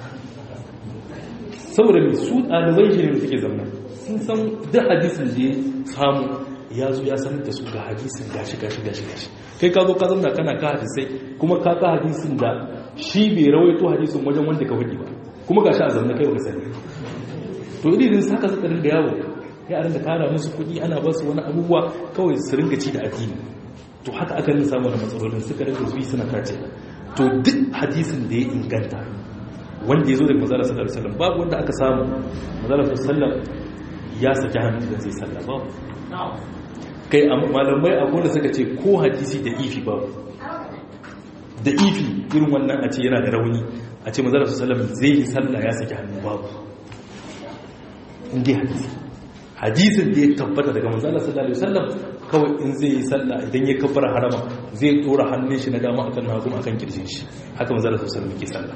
saboda mai su ɗalibai shi ne suke zama sun san duk hadisin da ya samu ya zo ya sanar da su ga hadisin gashi gashi gashi gashi kai ka zo ka zama kana ka hadisai kuma ka ka hadisin da shi bai rawaito hadisin wajen wanda ka faɗi ba kuma gashi a zama kai ba ka sani to idan saka suka ringa yawo yaran da kara musu kuɗi ana ba su wani abubuwa kawai su ringa ci da addini to haka aka rinka samu da matsalolin suka rinka zuwi suna kace to duk hadisin da ya inganta wanda ya zo daga manzala sallallahu alaihi wasallam babu wanda aka samu manzala sallallahu alaihi wasallam ya saki hannu da zai sallah babu kai malamai akwai da suka ce ko hadisi da ifi babu da ifi irin wannan a ce yana da rauni a ce manzala sallallahu alaihi wasallam zai yi sallah ya saki hannu babu inda hadisi hadisin da ya tabbata daga manzala sallallahu alaihi wasallam kawai in zai yi sallah idan ya kabbara harama zai dora hannun shi na dama akan hagu akan kirjin shi haka manzala sallallahu alaihi wasallam yake sallah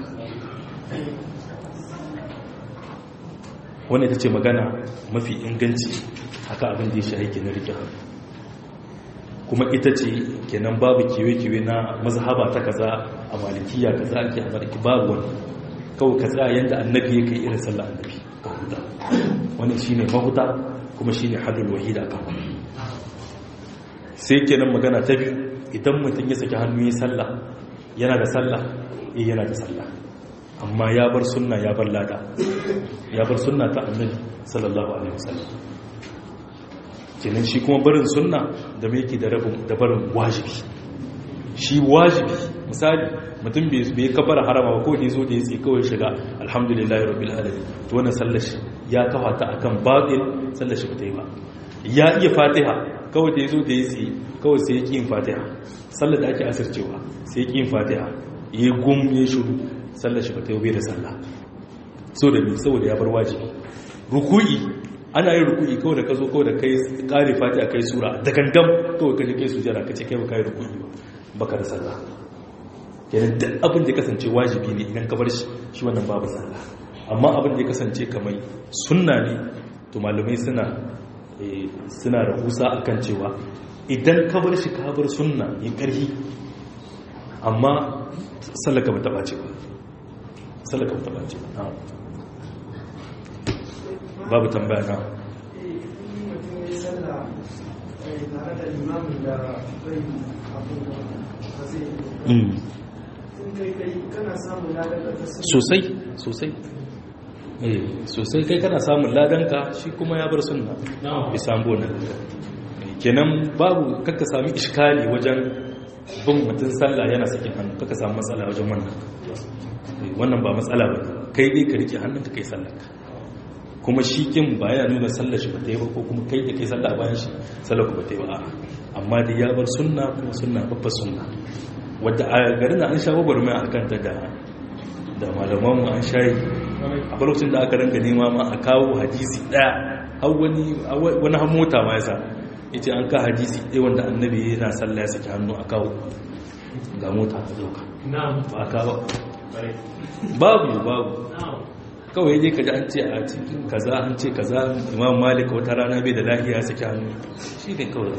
wannan ita ce magana mafi inganci haka abin da ya shi aiki na rike hannu kuma ita ce kenan babu kiwe-kiwe na mazhaba ta kaza a malikiya kaza ake a maliki babu wani kawai ka tsaya yadda annabi ya kai irin sallah annabi ka huta wani shi ne mahuta kuma shi ne hadul wahida kan wani sai kenan magana ta biyu idan mutum ya saki hannu ya sallah yana da sallah eh yana da sallah amma ya bar sunna ya bar lada ya bar sunna ta annabi sallallahu alaihi wasallam kenan shi kuma barin sunna da me yake da rabin da barin wajibi shi wajibi misali mutum bai kafara harama ba ko da yazo da yace kawai shiga alhamdulillahi rabbil alamin to wannan sallar shi ya kafa ta akan batil sallar shi bata yi ba ya iya fatiha kawai da yazo da yace kawai sai ya yin fatiha sallar da ake asircewa sai ya yin fatiha yayi gum ya shiru sallar shi bata yi bai da sallah so da bi saboda ya bar wajibi ruku'i ana yin ruku'i kawai da kazo kawai da kai kare fatiha kai sura da gangam kawai kaje kai sujada kace kai ba kai ruku'i ba baka da sallah kenan duk abin da ya kasance wajibi ne idan ka bar shi shi wannan babu sallah amma abin da ya kasance kamar sunna ne to malamai suna suna rahusa akan cewa idan ka bar shi ka bar sunna yin karhi amma sallaka ba ta bace ba sallaka ba ta bace ba babu tambaya na sosai sosai eh sosai kai kana samun ladanka shi kuma ya bar sunna bi sambo nan kenan babu kakka sami iskali wajen bin mutum sallah yana sakin hannu kaka samu matsala wajen wannan wannan ba matsala ba kai dai ka rike hannunka kai sallar kuma shi kin ba yana nuna sallar shi ba ta yi ba ko kuma kai da kai sallah bayan shi sallar ku ba ta yi ba amma da ya bar sunna kuma sunna babbar sunna wadda a garin an sha babar mai akan ta da da malaman mu an shayi a lokacin da aka ranga nema ma a kawo hadisi daya har wani wani har mota ma yasa yace an ka hadisi ɗaya wanda annabi yana sallah ya saki hannu a kawo ga mota ta dauka na'am ba ka ba babu babu kawai dai kaji an ce a cikin kaza an ce kaza Imam Malik wata rana bai da lafiya ya saki hannu shi ne kawai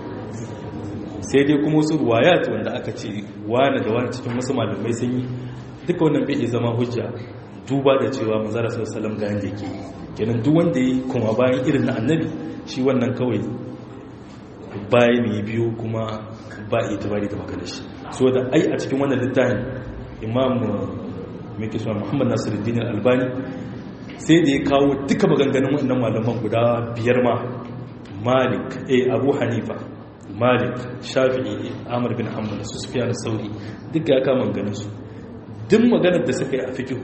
sai dai kuma wasu ruwayat wanda aka ce wani da wani cikin wasu malamai sun yi duka wannan bai iya zama hujja duba da cewa manzara sallallahu alaihi wasallam ga yanda yake kenan duk wanda yi kuma bayan irin na annabi shi wannan kawai bayan ne biyu kuma ba itibari da maganar shi so da ai a cikin wannan littafin imam mai kisa Muhammad Nasiruddin Al-Albani sai da ya kawo duka maganganun wannan malaman guda biyar ma Malik eh Abu Hanifa Malik Shafi'i Ahmad bin Hanbal Sufyan al-Thawri duka ya kama maganganun su duk maganar da suka yi a fiqh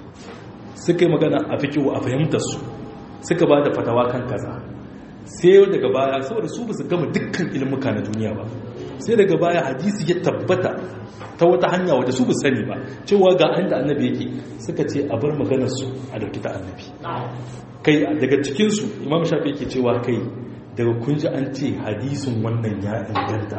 suka yi magana a fiqh a fahimtar su suka ba da fatawa kan kaza sai daga baya saboda su ba su gama dukkan ilmuka na duniya ba sai daga baya hadisi ya tabbata ta wata hanya wadda su ba sani ba cewa ga inda annabi yake suka ce a bar maganar su a dauki ta annabi kai daga cikin su Imam Shafi yake cewa kai daga kun ji an ce hadisin wannan ya inganta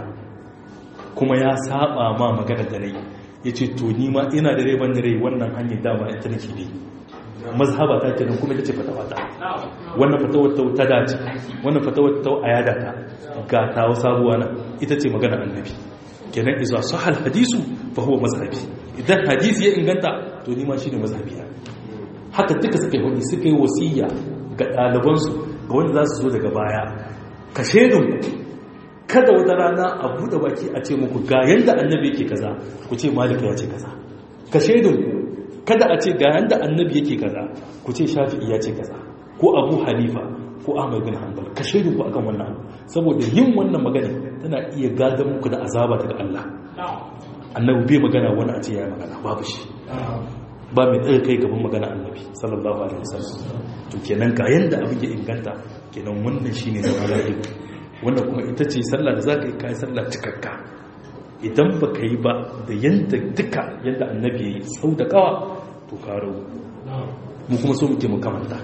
kuma ya saba ma maganar da nayi yace to ni ma ina da rai ban da rai wannan hanyar dama ita nake ne mazhaba ta kenan kuma ita ce fatawa ta wannan fatawar ta dace wannan fatawar ta ayada ta ga tawo sabuwa nan ita ce maganar annabi kenan iza sahal hadisu fa huwa mazhabi idan hadisi ya inganta to ni ma shine mazhabi haka duka suka yi wani suka yi wasiya ga ɗaliban su ga wanda za su zo daga baya ka shedun kada wata rana a buɗe baki a ce muku ga yanda annabi yake kaza ku ce malika ya ce kaza ka shedun kada a ce ga yanda annabi yake kaza ku ce shafi'i ya ce kaza ko abu hanifa ko ahmad bin hanbal ka shaidu ku akan wannan saboda yin wannan magana tana iya gadon muku da azaba daga Allah annabi bai magana wani a ce ya magana babu shi ba mai ɗaga kai gaban magana annabi sallallahu alaihi wasallam to kenan ga yanda abin ya inganta kenan wannan shine da malaiku wannan kuma ita ce sallah da zaka yi kai sallah cikakka idan baka yi ba da yanda duka yanda annabi ya yi sau da kawa to ka rawu mu kuma so muke mu kamanta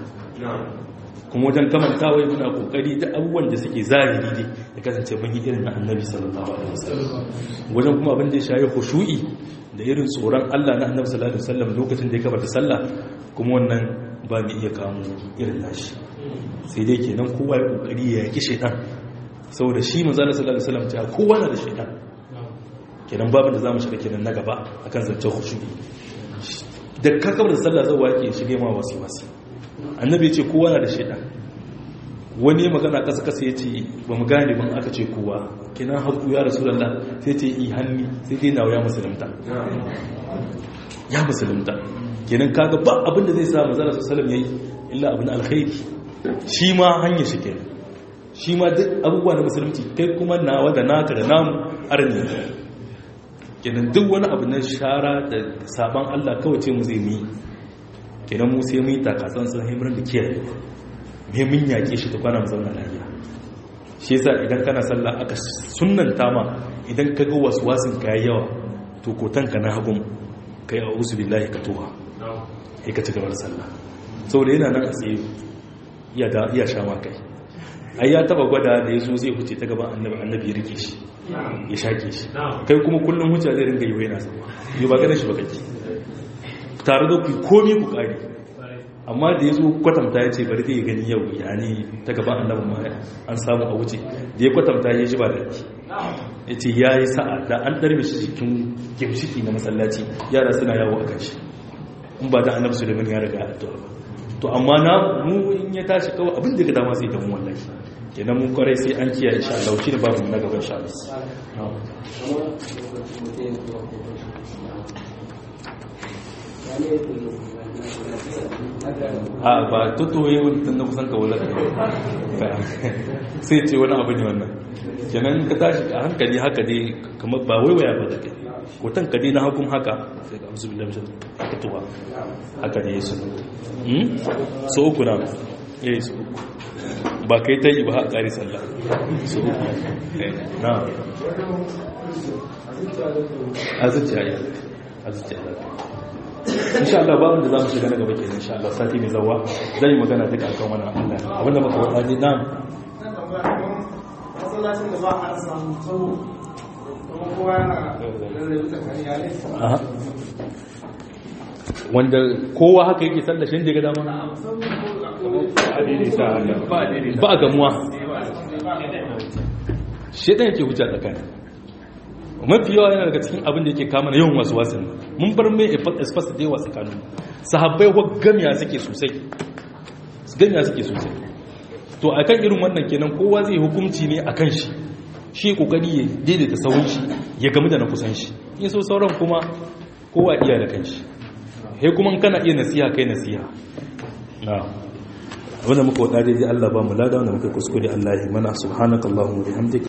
kuma wajen kamanta wai muna kokari da abubuwan da suke zahiri ne da kasance mun yi irin na annabi sallallahu alaihi wasallam wajen kuma abin da ya shayi khushu'i da irin tsoron Allah na annabi sallallahu alaihi wasallam lokacin da ya kabarta sallah kuma wannan ba mu iya kamo irin nashi sai dai kenan kowa ya kokari ya yaki shaytan saboda shi manzo sallallahu alaihi wasallam ta kowa na da shaytan kenan babin da zamu shiga kenan na gaba akan zancen khushu'i da ka kabarta sallah zai wake shige ma wasi wasi annabi ya ce kowa na da shaidan wani magana kasa-kasa ya ce ba mu gane ban aka ce kowa kinan haku ya rasulallah sai ce yi hannu sai dai nawa ya musulunta ya musulunta kinan kaga ba abin da zai sa manzara sallam ya yi illa abin alkhairi shi ma hanyar shi kenan shi ma duk abubuwa na musulunci kai kuma nawa da naka da namu arni kinan duk wani abu na shara da saban Allah kawai ce mu zai mi kenan mu sai mun yi takatsan sun himrin da kiyaye me mun yake shi ta kwana mu zauna lafiya shi yasa idan kana sallah aka sunnanta ma idan ka ga waswasin ka yawa to kotan ka na hagun kai a'udhu billahi ka tuha sai ka ci gaba da sallah saboda yana nan a tsaye iya da iya sha ma kai ai ya taba gwada da yazo zai huce ta gaban annabi annabi ya rike shi ya shake shi kai kuma kullun huce zai ringa yi yana sama yi ba ganin shi ba kake tare da ku komi ku kare amma da ya zo kwatanta ya ce bari zai gani yau ya ne ta gaban annabin ma an samu a wuce da ya kwatanta ya ji ba da ya ce ya yi sa'a da an ɗarbe shi cikin gimshiki na masallaci yara suna yawo a kan shi in ba da annabi suleiman ya riga addu'a ba to amma na mu in ya tashi kawai abin da ga dama sai da mu wallahi kenan mun kwarai sai an kiyaye insha Allah shi ne babu na gaban sha Allah a ba tutoye wani tun da kusan kawo lafi sai ce wani abu ne wannan kenan ka tashi a hankali haka dai kamar ba waiwaya ba da kai hoton ka dai na hakun haka sai ka amsu bilam shan fitowa haka ne su so uku na ya yi su uku ba kai ta yi ba a ƙari sallah su uku na a zuciya ya a zuciya ya insha Allah ba wanda za mu shiga na gaba kenan insha Allah sati mai zawa zan yi magana duka akan wannan Allah abinda muka wada ne nan masallacin da ba a samu tsawo kuma kowa yana rarrabe tsakani ya ne wanda kowa haka yake sallashin daga dama ba a gamuwa shedan yake hujja tsakani mafi yawa yana daga cikin abin da yake kama na yawan wasu wasan mun bar mai espasa da yawa tsakanin sahabbai wa gamiya suke sosai gamiya suke sosai to a kan irin wannan kenan kowa zai hukunci ne a kan shi shi kokari ya daidaita sahun shi ya gamu da na kusan shi in so sauran kuma kowa iya da kan shi he kuma kana iya nasiha kai nasiha na wanda muka wada daidai Allah ba mu lada wanda muka kuskure Allah ya mana subhanakallahumma wa bihamdika